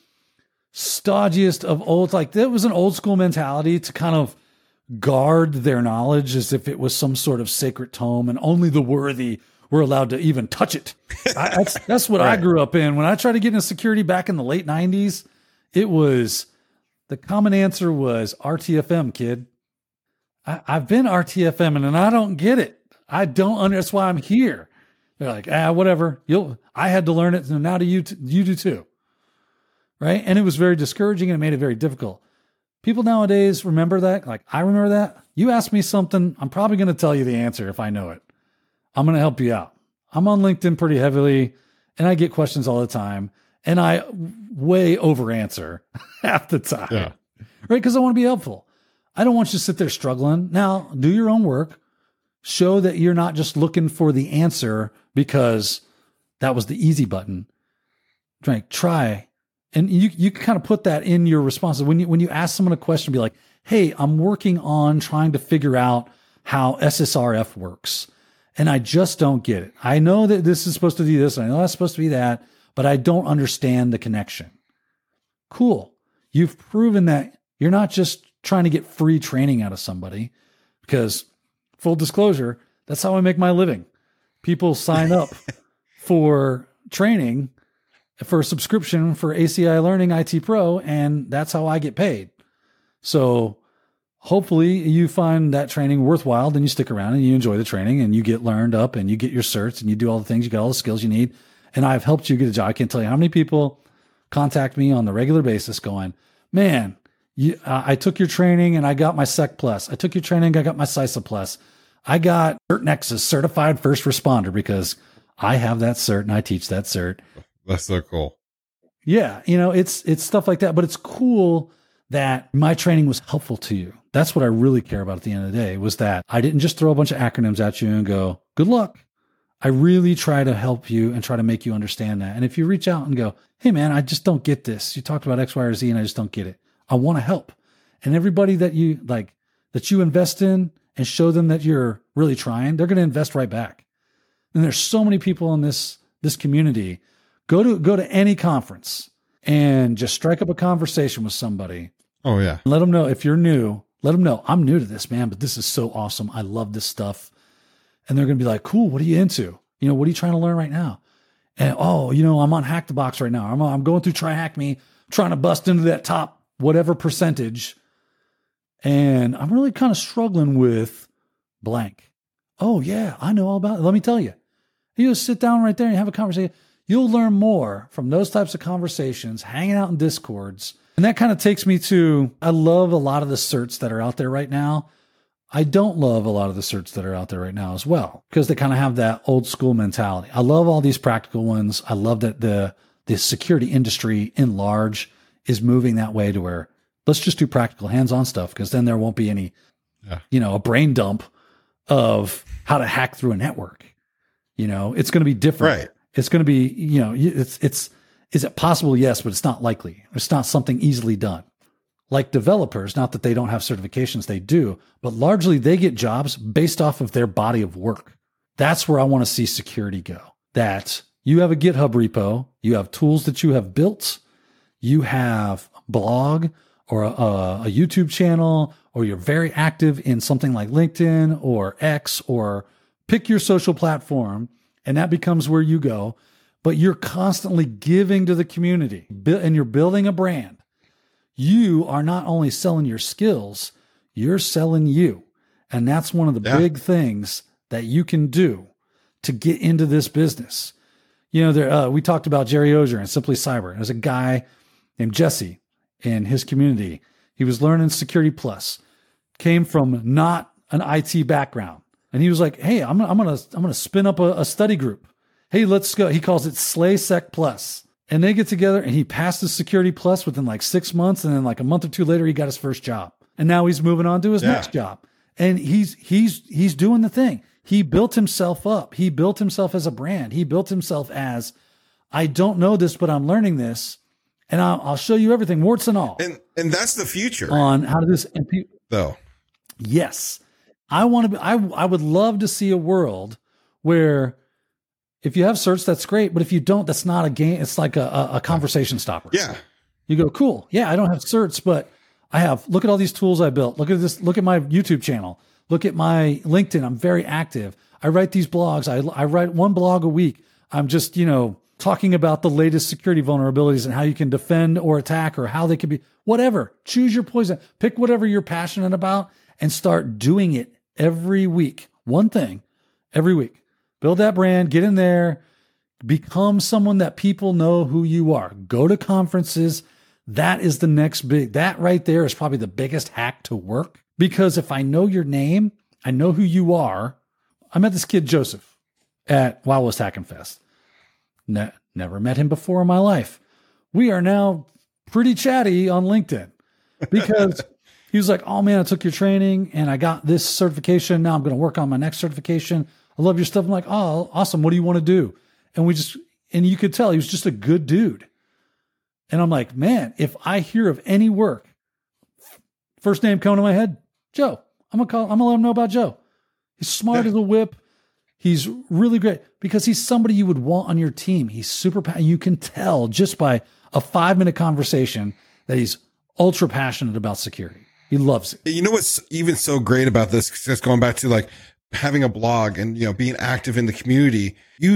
stodgiest of old, like that was an old school mentality to kind of guard their knowledge as if it was some sort of sacred tome and only the worthy were allowed to even touch it. That's what I grew up in. When I tried to get into security back in the late 90s, it was the common answer was RTFM, kid. I've been RTFM and I don't get it. I don't that's why I'm here. They're like, whatever. I had to learn it. And now you do too. Right. And it was very discouraging and it made it very difficult. People nowadays remember that. Like I remember that. You ask me something, I'm probably going to tell you the answer if I know it. I'm going to help you out. I'm on LinkedIn pretty heavily and I get questions all the time and I way over answer half the time. Yeah. Right? Because I want to be helpful. I don't want you to sit there struggling. Now, do your own work. Show that you're not just looking for the answer because that was the easy button. Try. And you can kind of put that in your responses. When you ask someone a question, be like, hey, I'm working on trying to figure out how SSRF works. And I just don't get it. I know that this is supposed to do this. I know that's supposed to be that, but I don't understand the connection. Cool. You've proven that you're not just trying to get free training out of somebody, because full disclosure, that's how I make my living. People sign up for training for a subscription for ACI Learning IT Pro, and that's how I get paid. So hopefully you find that training worthwhile, then you stick around and you enjoy the training and you get learned up and you get your certs and you do all the things, you get all the skills you need. And I've helped you get a job. I can't tell you how many people contact me on the regular basis going, man, I took your training and I got my Sec Plus. I took your training, I got my CISA Plus. I got CertNexus, Certified First Responder, because I have that cert and I teach that cert. That's so cool. Yeah. It's stuff like that, but it's cool that my training was helpful to you. That's what I really care about at the end of the day, was that I didn't just throw a bunch of acronyms at you and go, good luck. I really try to help you and try to make you understand that. And if you reach out and go, hey man, I just don't get this. You talked about X, Y, or Z and I just don't get it. I want to help. And everybody that you like, that you invest in and show them that you're really trying, they're going to invest right back. And there's so many people in this community. Go to any conference and just strike up a conversation with somebody. Oh yeah. Let them know, if you're new, let them know, I'm new to this, man, but this is so awesome. I love this stuff. And they're going to be like, cool. What are you into? What are you trying to learn right now? And, I'm on Hack the Box right now. I'm going through Try Hack Me, trying to bust into that top whatever percentage. And I'm really kind of struggling with blank. Oh yeah, I know all about it. Let me tell you. You just sit down right there and have a conversation. You'll learn more from those types of conversations, hanging out in Discords. And that kind of takes me to, I love a lot of the certs that are out there right now. I don't love a lot of the certs that are out there right now as well, because they kind of have that old school mentality. I love all these practical ones. I love that the security industry in large is moving that way to where let's just do practical hands-on stuff, because then there won't be any, a brain dump of how to hack through a network. It's going to be different. Right. It's going to be, is it possible? Yes, but it's not likely. It's not something easily done. Like developers, not that they don't have certifications, they do, but largely they get jobs based off of their body of work. That's where I want to see security go. That you have a GitHub repo, you have tools that you have built, you have a blog or a YouTube channel, or you're very active in something like LinkedIn or X, or pick your social platform, and that becomes where you go. But you're constantly giving to the community and you're building a brand. You are not only selling your skills, you're selling you. And that's one of the big things that you can do to get into this business. We talked about Jerry Ozier and Simply Cyber. There's a guy named Jesse in his community. He was learning Security Plus, came from not an IT background. And he was like, hey, I'm going to spin up a study group. Hey, let's go. He calls it Slay Sec Plus. And they get together and he passed his Security Plus within like 6 months. And then like a month or two later, he got his first job. And now he's moving on to his next job. And he's doing the thing. He built himself up. He built himself as a brand. He built himself as, I don't know this, but I'm learning this. And I'll show you everything, warts and all. And that's the future. On how to do this. Though. Yes. I would love to see a world where if you have certs, that's great. But if you don't, that's not a game. It's like a conversation stopper. Yeah. You go, cool. Yeah, I don't have certs, but look at all these tools I built. Look at this. Look at my YouTube channel. Look at my LinkedIn. I'm very active. I write these blogs. I write one blog a week. I'm just, talking about the latest security vulnerabilities and how you can defend or attack or how they can be, whatever. Choose your poison. Pick whatever you're passionate about and start doing it every week. One thing every week. Build that brand, get in there, become someone that people know who you are. Go to conferences. That is the next that right there is probably the biggest hack to work. Because if I know your name, I know who you are. I met this kid, Joseph. at Wild West Hackin' Fest. Never met him before in my life. We are now pretty chatty on LinkedIn because he was like, oh man, I took your training and I got this certification. Now I'm going to work on my next certification. I love your stuff. I'm like, oh, awesome. What do you want to do? And you could tell he was just a good dude. And I'm like, man, if I hear of any work, first name coming to my head, Joe. I'm gonna let him know about Joe. He's smart as a whip. He's really great because he's somebody you would want on your team. He's super, you can tell just by a 5-minute conversation that he's ultra passionate about security. He loves it. You know what's even so great about this? Just going back to like having a blog and, being active in the community.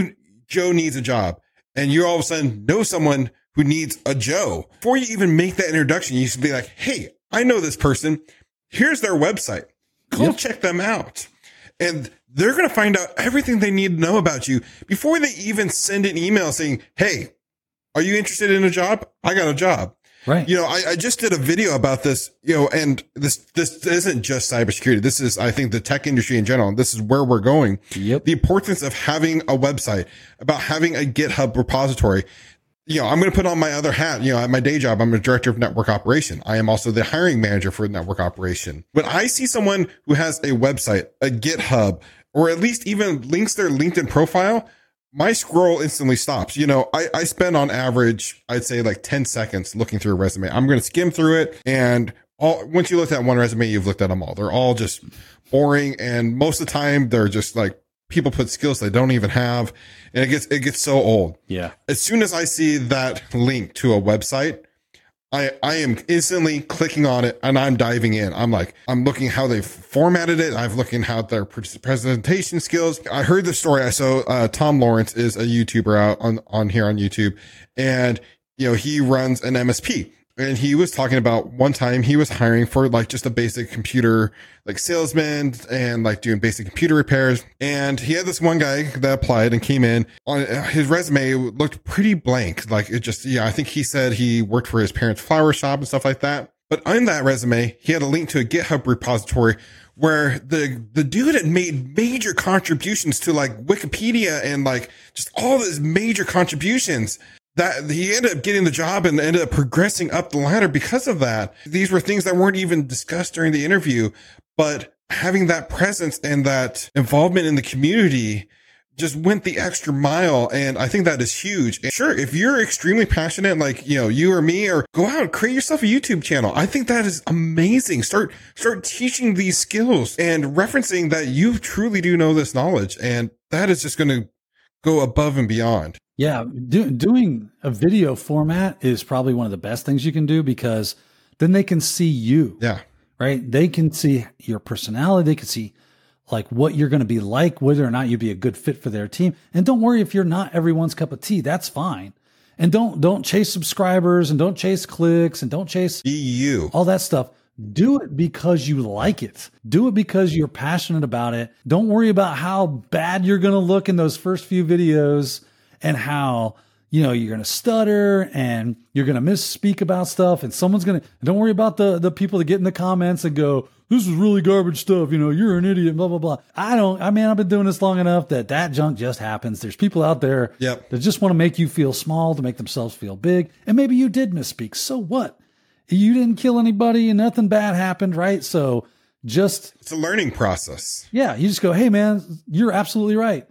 Joe needs a job and you all of a sudden know someone who needs a Joe. Before you even make that introduction, you should be like, hey, I know this person. Here's their website. Go check them out. And they're going to find out everything they need to know about you before they even send an email saying, hey, are you interested in a job? I got a job. Right. I just did a video about this, and this isn't just cybersecurity. This is, I think, the tech industry in general. And this is where we're going. Yep. The importance of having a website, about having a GitHub repository. I'm going to put on my other hat. At my day job, I'm a director of network operation. I am also the hiring manager for network operation. When I see someone who has a website, a GitHub, or at least even links their LinkedIn profile, my scroll instantly stops. I spend on average, I'd say like 10 seconds looking through a resume. I'm going to skim through it. And once you looked at one resume, you've looked at them all. They're all just boring. And most of the time they're just like, people put skills they don't even have. And it gets so old. Yeah. As soon as I see that link to a website, I am instantly clicking on it and I'm diving in. I'm looking how they formatted it. I'm looking how their presentation skills. I heard the story. I saw, Tom Lawrence is a YouTuber out on here on YouTube. And, he runs an MSP. And he was talking about one time he was hiring for like just a basic computer, like salesman and like doing basic computer repairs. And he had this one guy that applied and came in on his resume looked pretty blank. Like it just, I think he said he worked for his parents' flower shop and stuff like that. But on that resume, he had a link to a GitHub repository where the dude had made major contributions to like Wikipedia and like just all these major contributions. That he ended up getting the job and ended up progressing up the ladder because of that. These were things that weren't even discussed during the interview, but having that presence and that involvement in the community just went the extra mile. And I think that is huge. And sure, if you're extremely passionate, like, you or me, or go out and create yourself a YouTube channel. I think that is amazing. Start teaching these skills and referencing that you truly do know this knowledge. And that is just going to go above and beyond. Yeah, doing a video format is probably one of the best things you can do because then they can see you. Yeah. Right? They can see your personality. They can see like what you're going to be like, whether or not you'd be a good fit for their team. And don't worry if you're not everyone's cup of tea. That's fine. And don't chase subscribers and don't chase clicks and don't chase you. All that stuff. Do it because you like it. Do it because you're passionate about it. Don't worry about how bad you're going to look in those first few videos and how, you're going to stutter and you're going to misspeak about stuff. And someone's going to, don't worry about the people that get in the comments and go, this is really garbage stuff. You're an idiot, blah, blah, blah. I've been doing this long enough that junk just happens. There's people out there that just want to make you feel small, to make themselves feel big. And maybe you did misspeak. So what? You didn't kill anybody and nothing bad happened, right? So it's a learning process. Yeah. You just go, hey man, you're absolutely right.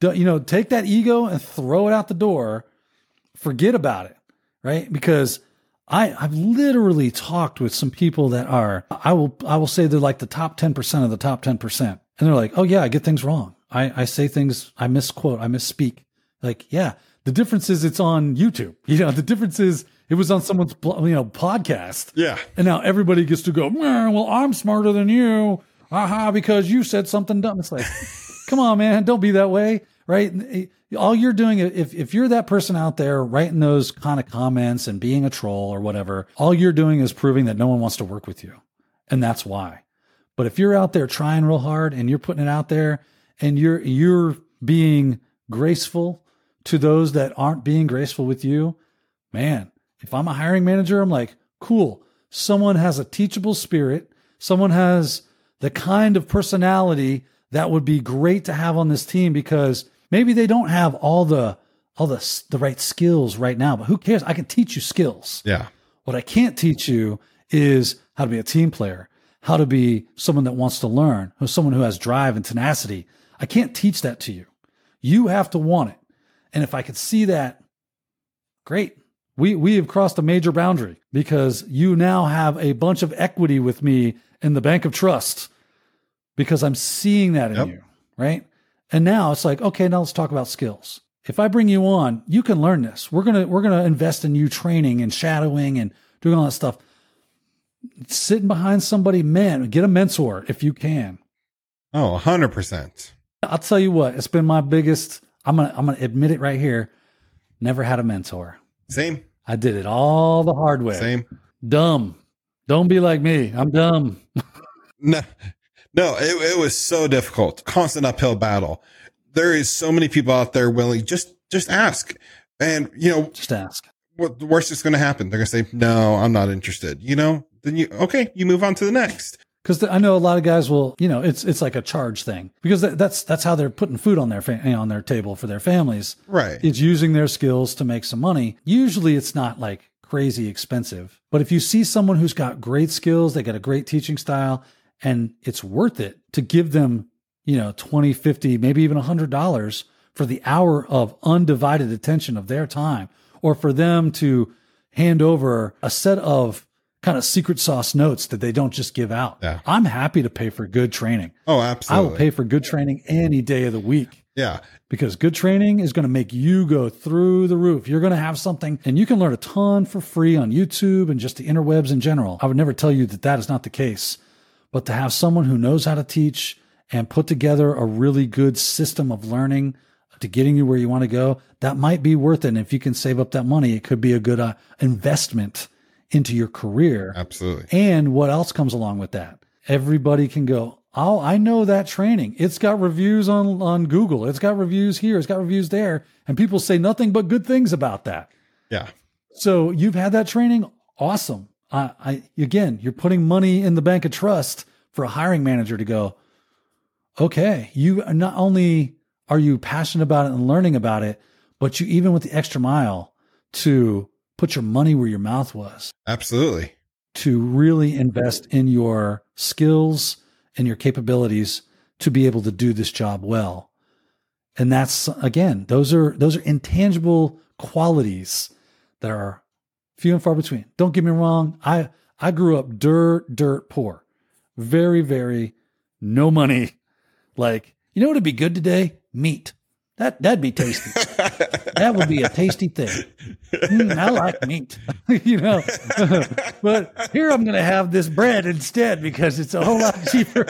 Take that ego and throw it out the door. Forget about it. Right. Because I've literally talked with some people that are, I will say they're like the top 10% of the top 10%. And they're like, oh yeah, I get things wrong. I say things, I misquote, I misspeak. Like, yeah, the difference is it's on YouTube. The difference is it was on someone's, podcast. Yeah. And now everybody gets to go, well, I'm smarter than you. Aha, because you said something dumb. It's like, come on, man, don't be that way. Right. All you're doing, if you're that person out there writing those kind of comments and being a troll or whatever, all you're doing is proving that no one wants to work with you. And that's why. But if you're out there trying real hard and you're putting it out there and you're being graceful to those that aren't being graceful with you, man, if I'm a hiring manager, I'm like, cool. Someone has a teachable spirit. Someone has the kind of personality that would be great to have on this team because Maybe they don't have all the right skills right now, but who cares? I can teach you skills. Yeah. What I can't teach you is how to be a team player, how to be someone that wants to learn, who's someone who has drive and tenacity. I can't teach that to you. You have to want it. And if I could see that, great. We have crossed a major boundary because you now have a bunch of equity with me in the bank of trust because I'm seeing that in you, right? And now it's like, okay, now let's talk about skills. If I bring you on, you can learn this. We're gonna invest in you training and shadowing and doing all that stuff. Sitting behind somebody, man, get a mentor if you can. Oh, 100%. I'll tell you what, it's been my biggest, I'm gonna admit it right here, never had a mentor. Same. I did it all the hard way. Same. Dumb. Don't be like me. I'm dumb. No, it was so difficult. Constant uphill battle. There is so many people out there willing, just ask. And, just ask. What the worst is going to happen? They're going to say, no, I'm not interested. Then you move on to the next. Because I know a lot of guys will, it's like a charge thing because that's how they're putting food on on their table for their families. Right. It's using their skills to make some money. Usually it's not like crazy expensive, but if you see someone who's got great skills, they got a great teaching style, and it's worth it to give them, $20, $50, maybe even $100 for the hour of undivided attention of their time, or for them to hand over a set of kind of secret sauce notes that they don't just give out. Yeah. I'm happy to pay for good training. Oh, absolutely. I will pay for good training any day of the week. Yeah. Because good training is going to make you go through the roof. You're going to have something, and you can learn a ton for free on YouTube and just the interwebs in general. I would never tell you that is not the case. But to have someone who knows how to teach and put together a really good system of learning to getting you where you want to go, that might be worth it. And if you can save up that money, it could be a good investment into your career. Absolutely. And what else comes along with that? Everybody can go, oh, I know that training. It's got reviews on Google. It's got reviews here. It's got reviews there. And people say nothing but good things about that. Yeah. So you've had that training. Awesome. Again, you're putting money in the bank of trust for a hiring manager to go, okay, you not only are you passionate about it and learning about it, but you even went the extra mile to put your money where your mouth was. Absolutely. To really invest in your skills and your capabilities to be able to do this job well. And that's, again, those are intangible qualities that are few and far between. Don't get me wrong. I grew up dirt poor. Very, very no money. Like, you know what would be good today? Meat. That'd be tasty. That would be a tasty thing. I like meat, but here I'm going to have this bread instead because it's a whole lot cheaper.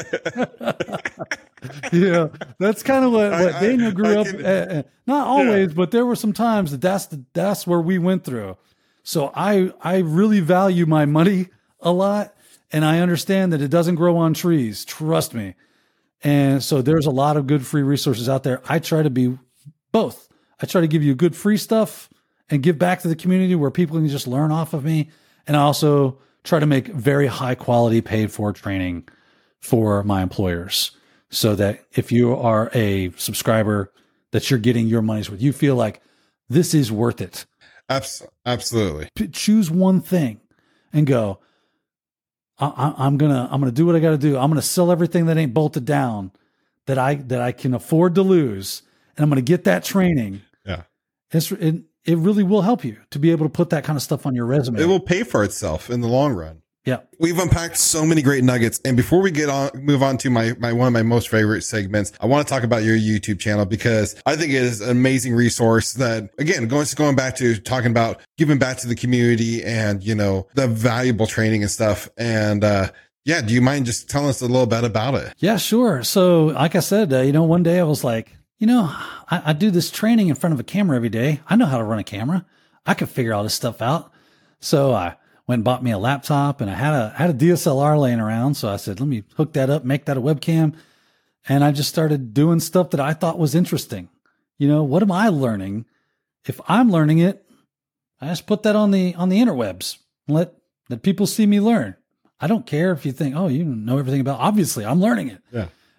That's kind of what Daniel grew up. Not always, but there were some times that's where we went through. So I really value my money a lot, and I understand that it doesn't grow on trees. Trust me. And so there's a lot of good free resources out there. I try to be both. I try to give you good free stuff and give back to the community where people can just learn off of me. And I also try to make very high quality paid for training for my employers so that if you are a subscriber, that you're getting your money's worth. You feel like this is worth it. Absolutely. Choose one thing and go, I'm gonna do what I got to do. I'm gonna sell everything that ain't bolted down that I can afford to lose, and I'm gonna get that training. Yeah, it really will help you to be able to put that kind of stuff on your resume. It will pay for itself in the long run. Yeah, we've unpacked so many great nuggets, and before we move on to my one of my most favorite segments, I want to talk about your YouTube channel because I think it is an amazing resource that, again, going back to talking about giving back to the community and the valuable training and stuff. And do you mind just telling us a little bit about it? Yeah, sure. So, like I said, one day I was like, I do this training in front of a camera every day. I know how to run a camera. I could figure all this stuff out. So I went and bought me a laptop, and I had a DSLR laying around. So I said, let me hook that up, make that a webcam. And I just started doing stuff that I thought was interesting. What am I learning? If I'm learning it, I just put that on the interwebs and let people see me learn. I don't care if you think, oh, you know everything about, obviously I'm learning it. Yeah.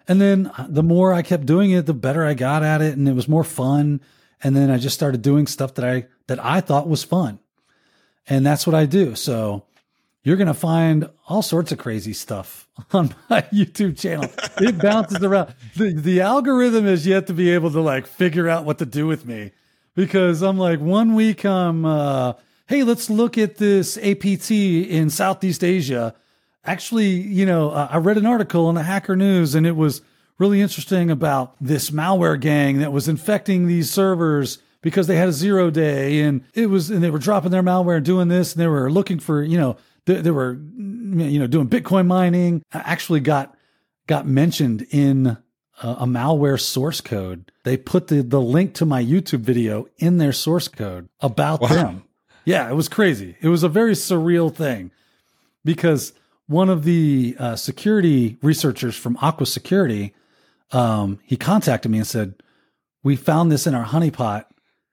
And then the more I kept doing it, the better I got at it, and it was more fun. And then I just started doing stuff that I thought was fun. And that's what I do. So you're going to find all sorts of crazy stuff on my YouTube channel. It bounces around. The algorithm is yet to be able to like figure out what to do with me, because I'm like, one week hey, let's look at this APT in Southeast Asia. Actually, I read an article in the Hacker News, and it was really interesting about this malware gang that was infecting these servers because they had a 0 day, and they were dropping their malware and doing this, and they were looking for, they were, doing Bitcoin mining. I actually got mentioned in a malware source code. They put the link to my YouTube video in their source code about them. Yeah, it was crazy. It was a very surreal thing, because one of the security researchers from Aqua Security, he contacted me and said, we found this in our honeypot,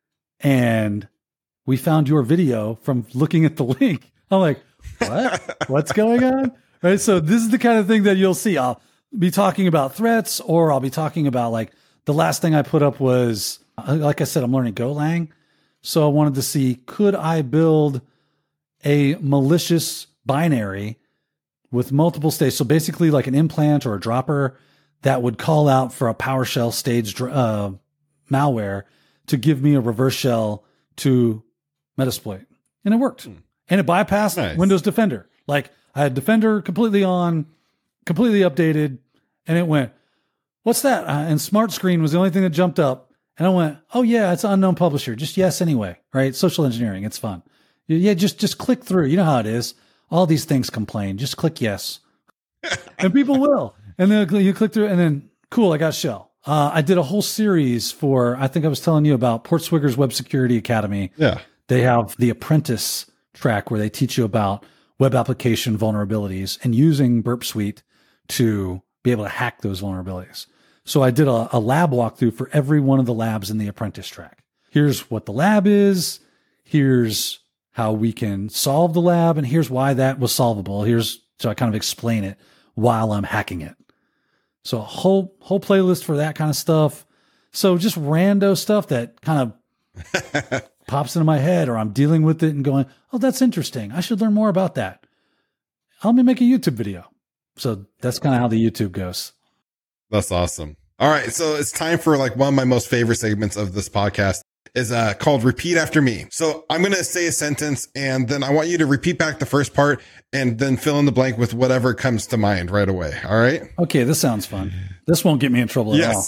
and we found your video from looking at the link. I'm like, what? What's going on? Right. So this is the kind of thing that you'll see. I'll be talking about threats, or I'll be talking about, like, the last thing I put up was, like I said, I'm learning Golang. So I wanted to see, could I build a malicious binary with multiple states? So basically like an implant or a dropper that would call out for a PowerShell staged malware to give me a reverse shell to Metasploit. And it worked. And it bypassed Windows Defender. Like, I had Defender completely on, completely updated, and it went, what's that? And Smart Screen was the only thing that jumped up. And I went, oh yeah, it's an unknown publisher. Just yes anyway, right? Social engineering, it's fun. Yeah, just click through. You know how it is. All these things complain. Just click yes. And people will. And then you click through, and then, cool, I got shell. I did a whole series for, I think I was telling you about Portswigger's Web Security Academy. Yeah. They have the Apprentice track where they teach you about web application vulnerabilities and using Burp Suite to be able to hack those vulnerabilities. So I did a lab walkthrough for every one of the labs in the Apprentice track. Here's what the lab is. Here's how we can solve the lab. And here's why that was solvable. So I kind of explain it while I'm hacking it. So a whole playlist for that kind of stuff. So just rando stuff that kind of pops into my head, or I'm dealing with it and going, oh, that's interesting. I should learn more about that. Let me make a YouTube video. So that's kind of how the YouTube goes. That's awesome. All right. So it's time for like one of my most favorite segments of this podcast is called Repeat After Me. So I'm going to say a sentence, and then I want you to repeat back the first part and then fill in the blank with whatever comes to mind right away. All right. Okay. This sounds fun. This won't get me in trouble at all.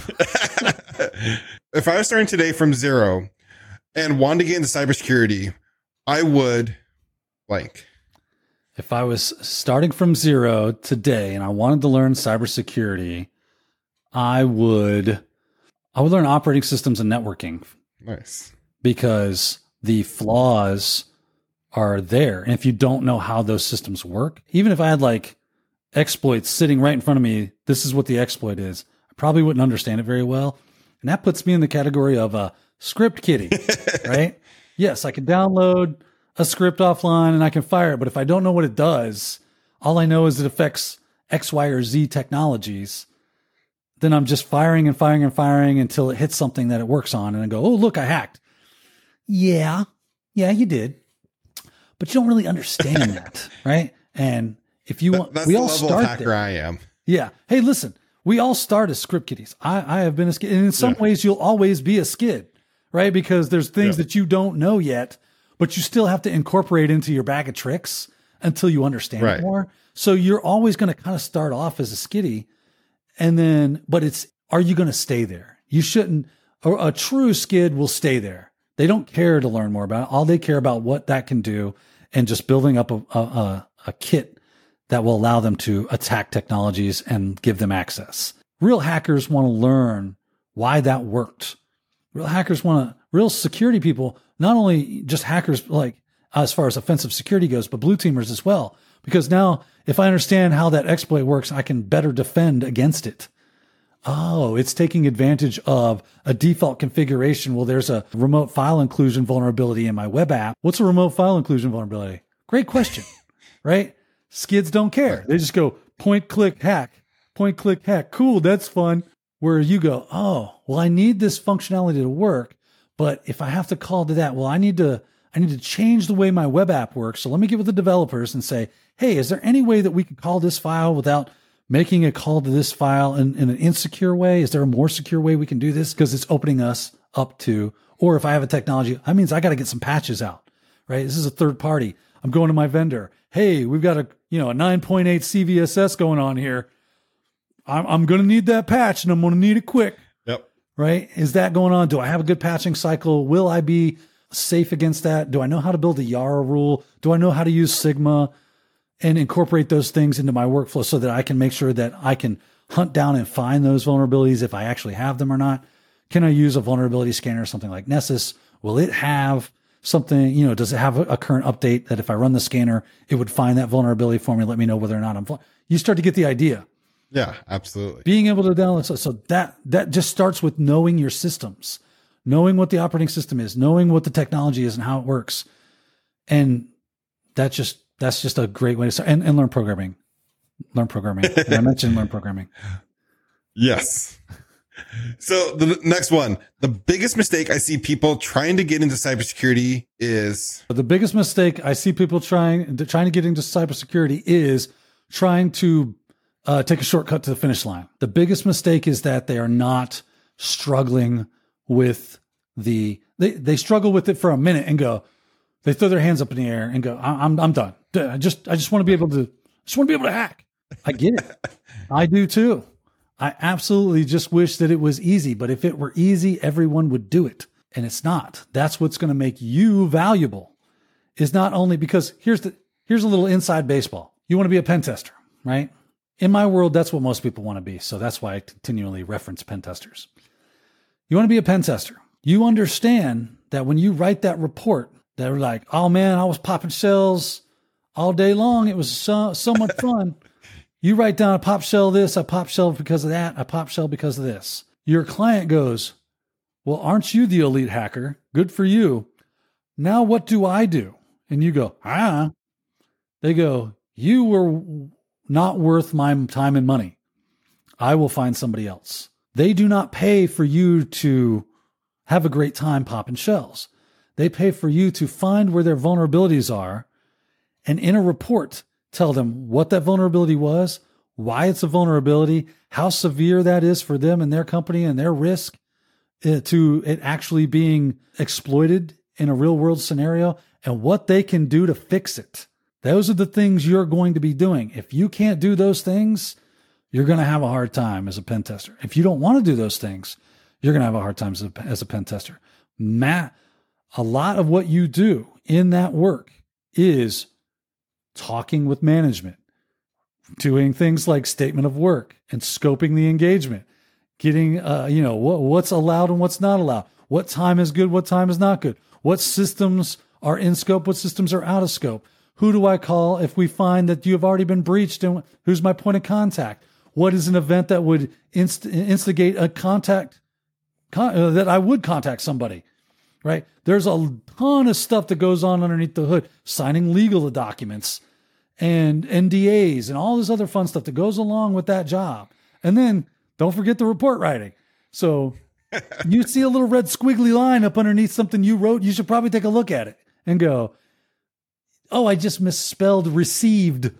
If I was starting today from zero and wanted to get into cybersecurity, I would blank. If I was starting from zero today and I wanted to learn cybersecurity, I would learn operating systems and networking. Nice. Because the flaws are there. And if you don't know how those systems work, even if I had like exploits sitting right in front of me, this is what the exploit is, I probably wouldn't understand it very well. And that puts me in the category of a script kiddie, right? Yes, I can download a script offline and I can fire it. But if I don't know what it does, all I know is it affects X, Y, or Z technologies. Then I'm just firing and firing and firing until it hits something that it works on. And I go, oh, look, I hacked. Yeah, you did. But you don't really understand that, right? And if you want, that's we the all level start of hacker there. I am. Yeah. Hey, listen, we all start as script kiddies. I have been a skid. And in some ways, you'll always be a skid, right? Because there's things that you don't know yet, but you still have to incorporate into your bag of tricks until you understand it more. So you're always going to kind of start off as a skiddy. And then, but are you going to stay there? You shouldn't. A true skid will stay there. They don't care to learn more about it. All they care about what that can do and just building up a kit that will allow them to attack technologies and give them access. Real hackers want to learn why that worked. Real security people, not only just hackers, like as far as offensive security goes, but blue teamers as well. Because now if I understand how that exploit works, I can better defend against it. Oh, it's taking advantage of a default configuration. Well, there's a remote file inclusion vulnerability in my web app. What's a remote file inclusion vulnerability? Great question, right? Skids don't care. They just go point, click, hack. point click hack. Cool. That's fun. Where you go, oh, well, I need this functionality to work, but if I have to call to that, well, I need to change the way my web app works. So let me get with the developers and say, hey, is there any way that we can call this file without making a call to this file in an insecure way? Is there a more secure way we can do this? Because it's opening us up to, or if I have a technology, that means I got to get some patches out, right? This is a third party. I'm going to my vendor. Hey, we've got a 9.8 CVSS going on here. I'm going to need that patch and I'm going to need it quick. Yep. Right? Is that going on? Do I have a good patching cycle? Will I be safe against that? Do I know how to build a Yara rule? Do I know how to use Sigma and incorporate those things into my workflow so that I can make sure that I can hunt down and find those vulnerabilities if I actually have them or not? Can I use a vulnerability scanner or something like Nessus? Will it have something, does it have a current update that if I run the scanner, it would find that vulnerability for me and let me know whether or not you start to get the idea. Yeah, absolutely. Being able to download. So that just starts with knowing your systems, knowing what the operating system is, knowing what the technology is and how it works. And that's just a great way to start and learn programming. Learn programming. And I mentioned learn programming. Yes. So the next one, the biggest mistake I see people trying to get into cybersecurity is. The biggest mistake I see people trying to get into cybersecurity is trying to take a shortcut to the finish line. The biggest mistake is that they are not struggling with they struggle with it for a minute and go, they throw their hands up in the air and go, I'm done. I just want to be able to hack. I get it. I do too. I absolutely just wish that it was easy, but if it were easy, everyone would do it. And it's not. That's what's going to make you valuable, is not only because here's a little inside baseball. You want to be a pen tester, right? In my world, that's what most people want to be. So that's why I continually reference pen testers. You want to be a pen tester. You understand that when you write that report, they're like, oh man, I was popping shells all day long. It was so much fun. You write down, I pop shell this, I pop shell because of that, I pop shell because of this. Your client goes, well, aren't you the elite hacker? Good for you. Now what do I do? And you go, They go, you were not worth my time and money. I will find somebody else. They do not pay for you to have a great time popping shells. They pay for you to find where their vulnerabilities are and in a report, tell them what that vulnerability was, why it's a vulnerability, how severe that is for them and their company and their risk to it actually being exploited in a real world scenario, and what they can do to fix it. Those are the things you're going to be doing. If you can't do those things, you're going to have a hard time as a pen tester. If you don't want to do those things, you're going to have a hard time as a pen tester. A lot of what you do in that work is talking with management, doing things like statement of work and scoping the engagement, getting, what's allowed and what's not allowed, what time is good, what time is not good, what systems are in scope, what systems are out of scope. Who do I call if we find that you have already been breached, and who's my point of contact? What is an event that would instigate a contact that I would contact somebody, right? There's a ton of stuff that goes on underneath the hood, signing legal documents and NDAs and all this other fun stuff that goes along with that job. And then don't forget the report writing. So you see a little red squiggly line up underneath something you wrote, you should probably take a look at it and go, oh, I just misspelled received,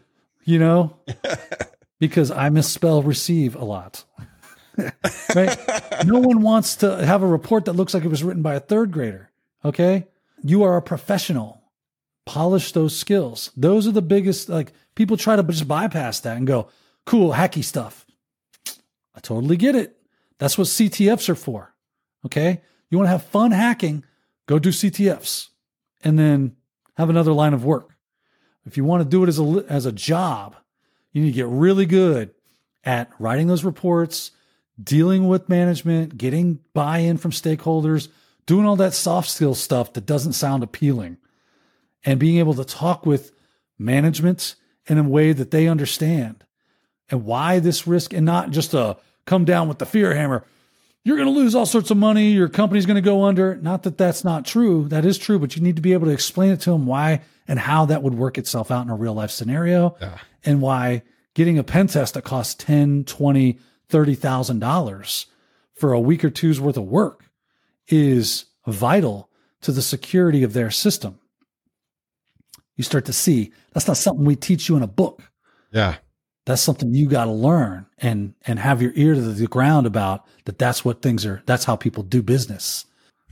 because I misspell receive a lot. Right? No one wants to have a report that looks like it was written by a third grader. Okay. You are a professional. Polish those skills. Those are the biggest, people try to just bypass that and go, cool, hacky stuff. I totally get it. That's what CTFs are for. Okay. You want to have fun hacking, go do CTFs and then have another line of work. If you want to do it as a job, you need to get really good at writing those reports, dealing with management, getting buy-in from stakeholders, doing all that soft skill stuff that doesn't sound appealing, and being able to talk with management in a way that they understand and why this risk, and not just come down with the fear hammer. You're going to lose all sorts of money. Your company's going to go under. Not that that's not true. That is true, but you need to be able to explain it to them why and how that would work itself out in a real life scenario, and why getting a pen test that costs $10, $20, $30,000 for a week or two's worth of work is vital to the security of their system. You start to see that's not something we teach you in a book. Yeah. That's something you got to learn and have your ear to the ground about that's what things are. That's how people do business.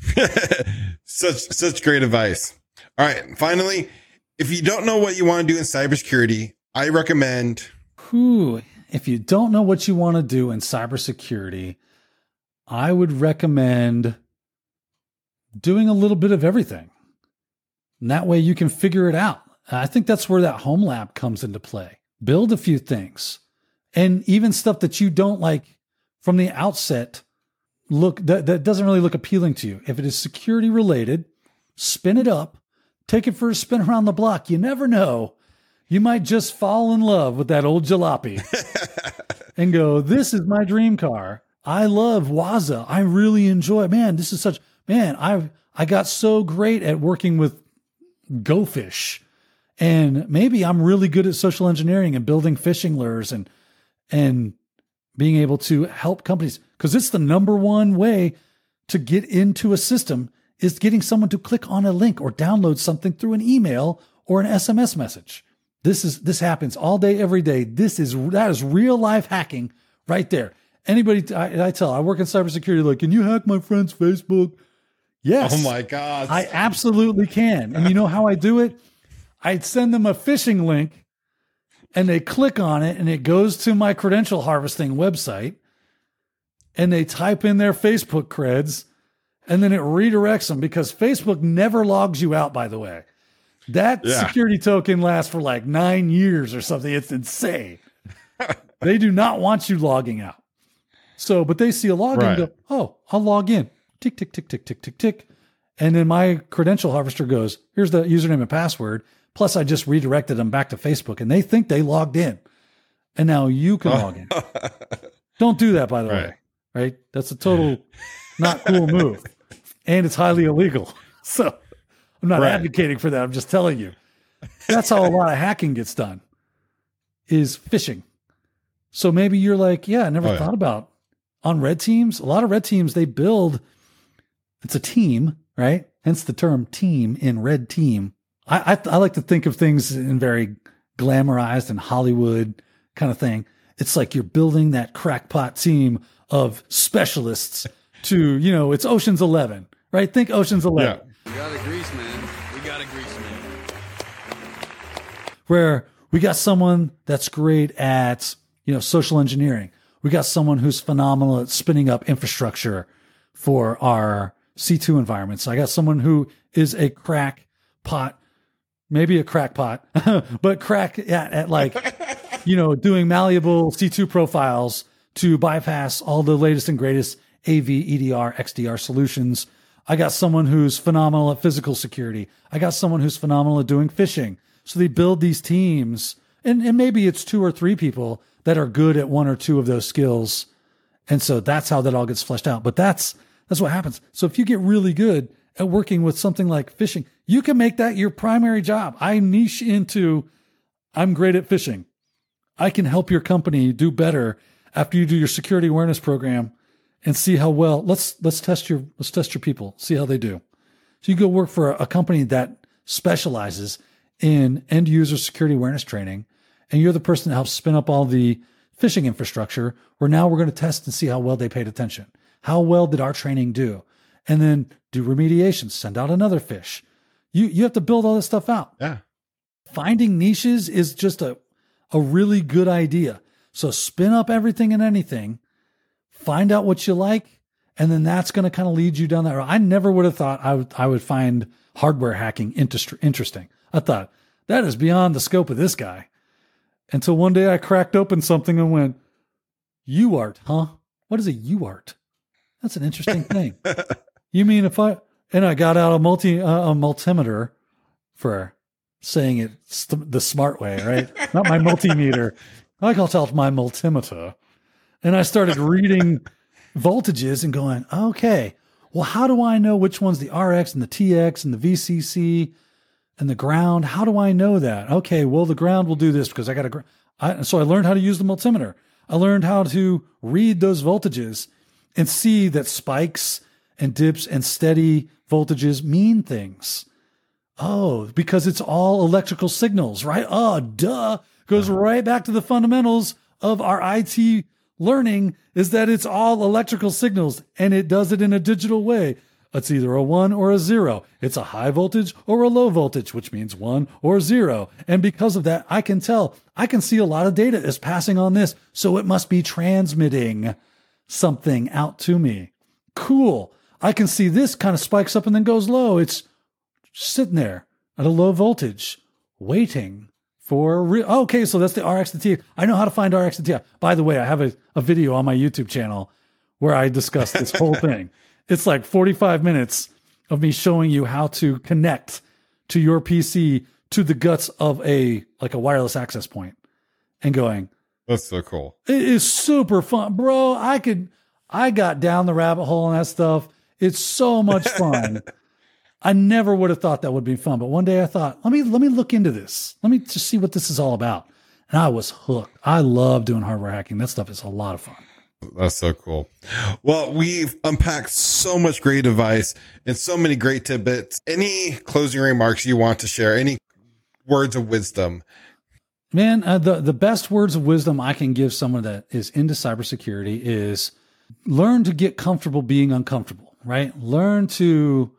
Such great advice. All right. Finally, if you don't know what you want to do in cybersecurity, I recommend. If you don't know what you want to do in cybersecurity, I would recommend doing a little bit of everything. And that way you can figure it out. I think that's where that home lab comes into play. Build a few things, and even stuff that you don't like from the outset that doesn't really look appealing to you. If it is security related, spin it up, take it for a spin around the block. You never know. You might just fall in love with that old jalopy and go, this is my dream car. I love Waza. I really enjoy, I got so great at working with GoFish. And maybe I'm really good at social engineering and building phishing lures and being able to help companies, because it's the number one way to get into a system is getting someone to click on a link or download something through an email or an SMS message. This happens all day, every day. That is real life hacking right there. Anybody, I work in cybersecurity. Like, can you hack my friend's Facebook? Yes. Oh my God. I absolutely can. And you know how I do it? I'd send them a phishing link and they click on it and it goes to my credential harvesting website and they type in their Facebook creds and then it redirects them, because Facebook never logs you out, by the way. That security token lasts for like 9 years or something. It's insane. They do not want you logging out. So, but they see a login and go, oh, I'll log in. Tick, tick, tick, tick, tick, tick, tick. And then my credential harvester goes, here's the username and password. Plus, I just redirected them back to Facebook, and they think they logged in. And now you can log in. Don't do that, by the way. Right? That's a total not cool move. And it's highly illegal. So I'm not advocating for that. I'm just telling you. That's how a lot of hacking gets done, is phishing. So maybe you're like, I never thought about on red teams. A lot of red teams, they build, it's a team, right? Hence the term team in red team. I like to think of things in very glamorized and Hollywood kind of thing. It's like you're building that crackpot team of specialists to, it's Ocean's 11, right? Think Ocean's 11. We got a grease man. Where we got someone that's great at, social engineering. We got someone who's phenomenal at spinning up infrastructure for our C2 environments. I got someone who is a crackpot, maybe a crackpot, but crack at like, doing malleable C2 profiles to bypass all the latest and greatest AV, EDR, XDR solutions. I got someone who's phenomenal at physical security. I got someone who's phenomenal at doing phishing. So they build these teams, and maybe it's 2 or 3 people that are good at 1 or 2 of those skills. And so that's how that all gets fleshed out. But that's what happens. So if you get really good at working with something like phishing, you can make that your primary job. I niche into, I'm great at phishing. I can help your company do better after you do your security awareness program and see how well, let's test your people, see how they do. So you go work for a company that specializes in end user security awareness training, and you're the person that helps spin up all the phishing infrastructure, where now we're going to test and see how well they paid attention. How well did our training do? And then do remediation, send out another fish. You have to build all this stuff out. Yeah. Finding niches is just a really good idea. So spin up everything and anything, find out what you like, and then that's going to kind of lead you down that road. I never would have thought I would find hardware hacking interesting. I thought, that is beyond the scope of this guy. Until one day I cracked open something and went, UART, huh? What is a UART? That's an interesting thing. You mean and I got out a multimeter for saying it the smart way, right? Not my multimeter. I call it my multimeter. And I started reading voltages and going, okay, well, how do I know which one's the RX and the TX and the VCC and the ground? How do I know that? Okay, well, the ground will do this because I got So I learned how to use the multimeter. I learned how to read those voltages and see that spikes and dips and steady voltages mean things. Oh, because it's all electrical signals, right? Oh, duh. Goes right back to the fundamentals of our IT learning, is that it's all electrical signals, and it does it in a digital way. It's either a 1 or a 0. It's a high voltage or a low voltage, which means 1 or 0. And because of that, I can see a lot of data is passing on this. So it must be transmitting something out to me. Cool. I can see this kind of spikes up and then goes low. It's sitting there at a low voltage, waiting for okay, so that's the RX to Ti. I know how to find RX to Ti. By the way, I have a video on my YouTube channel where I discuss this whole thing. It's like 45 minutes of me showing you how to connect to your PC to the guts of a wireless access point and going. That's so cool. It is super fun, bro. I got down the rabbit hole on that stuff. It's so much fun. I never would have thought that would be fun, but one day I thought, let me look into this. Let me just see what this is all about. And I was hooked. I love doing hardware hacking. That stuff is a lot of fun. That's so cool. Well, we've unpacked so much great advice and so many great tidbits. Any closing remarks you want to share? Any words of wisdom? Man, the best words of wisdom I can give someone that is into cybersecurity is learn to get comfortable being uncomfortable, right? Learn to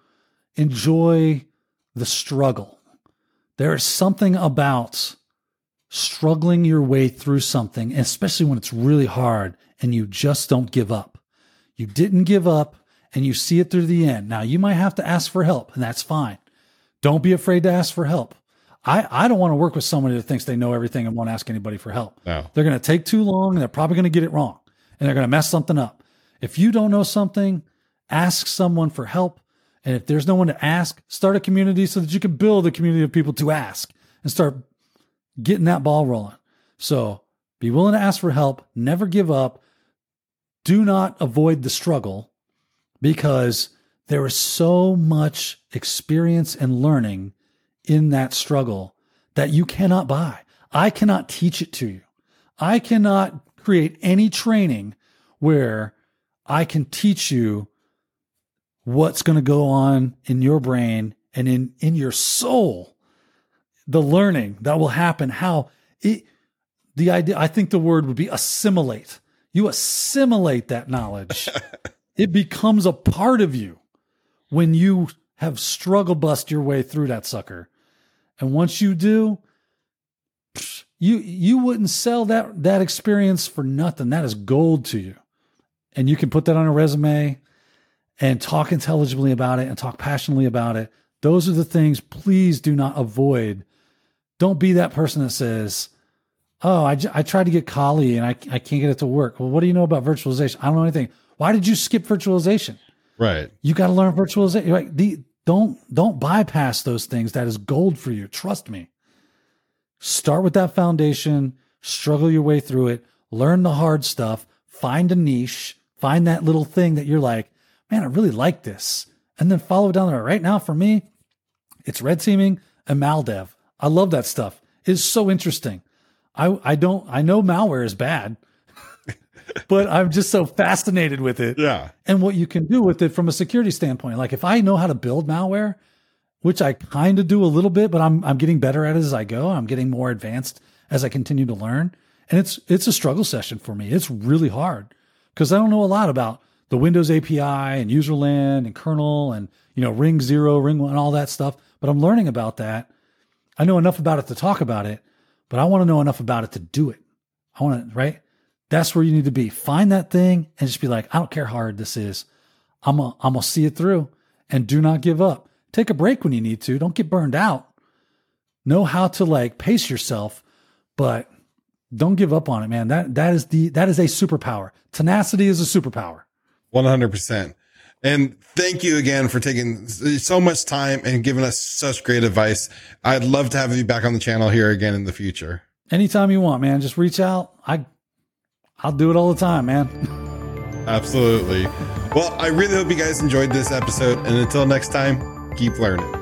enjoy the struggle. There is something about struggling your way through something, especially when it's really hard and you just don't give up. You didn't give up and you see it through the end. Now, you might have to ask for help, and that's fine. Don't be afraid to ask for help. I don't want to work with somebody that thinks they know everything and won't ask anybody for help. No. They're going to take too long, and they're probably going to get it wrong, and they're going to mess something up. If you don't know something, ask someone for help. And if there's no one to ask, start a community so that you can build a community of people to ask and start getting that ball rolling. So be willing to ask for help. Never give up. Do not avoid the struggle, because there is so much experience and learning in that struggle that you cannot buy. I cannot teach it to you. I cannot create any training where I can teach you what's going to go on in your brain and in your soul, the learning that will happen, the idea, I think the word would be assimilate. You assimilate that knowledge. It becomes a part of you when you have struggle bust your way through that sucker. And once you do, you wouldn't sell that experience for nothing. That is gold to you. And you can put that on a resume and talk intelligibly about it and talk passionately about it. Those are the things, please do not avoid. Don't be that person that says, oh, I tried to get Kali and I can't get it to work. Well, what do you know about virtualization? I don't know anything. Why did you skip virtualization? Right. You got to learn virtualization. Right? Don't bypass those things. That is gold for you. Trust me. Start with that foundation, struggle your way through it, learn the hard stuff, find a niche, find that little thing that you're like, man, I really like this. And then follow it down there. Right now, for me, it's red teaming and maldev. I love that stuff. It's so interesting. I know malware is bad, but I'm just so fascinated with it. Yeah. And what you can do with it from a security standpoint. Like if I know how to build malware, which I kind of do a little bit, but I'm getting better at it as I go. I'm getting more advanced as I continue to learn. And it's a struggle session for me. It's really hard because I don't know a lot about the Windows API and userland and kernel and, ring 0, ring 1, all that stuff. But I'm learning about that. I know enough about it to talk about it, but I want to know enough about it to do it. Right? That's where you need to be. Find that thing and just be like, I don't care how hard this is. I'm going to see it through, and do not give up. Take a break when you need to. Don't get burned out. Know how to pace yourself, but don't give up on it, man. That is a superpower. Tenacity is a superpower. 100%. And thank you again for taking so much time and giving us such great advice. I'd love to have you back on the channel here again in the future. Anytime you want, man. Just reach out. I'll do it all the time, man. Absolutely. Well, I really hope you guys enjoyed this episode. And until next time, keep learning.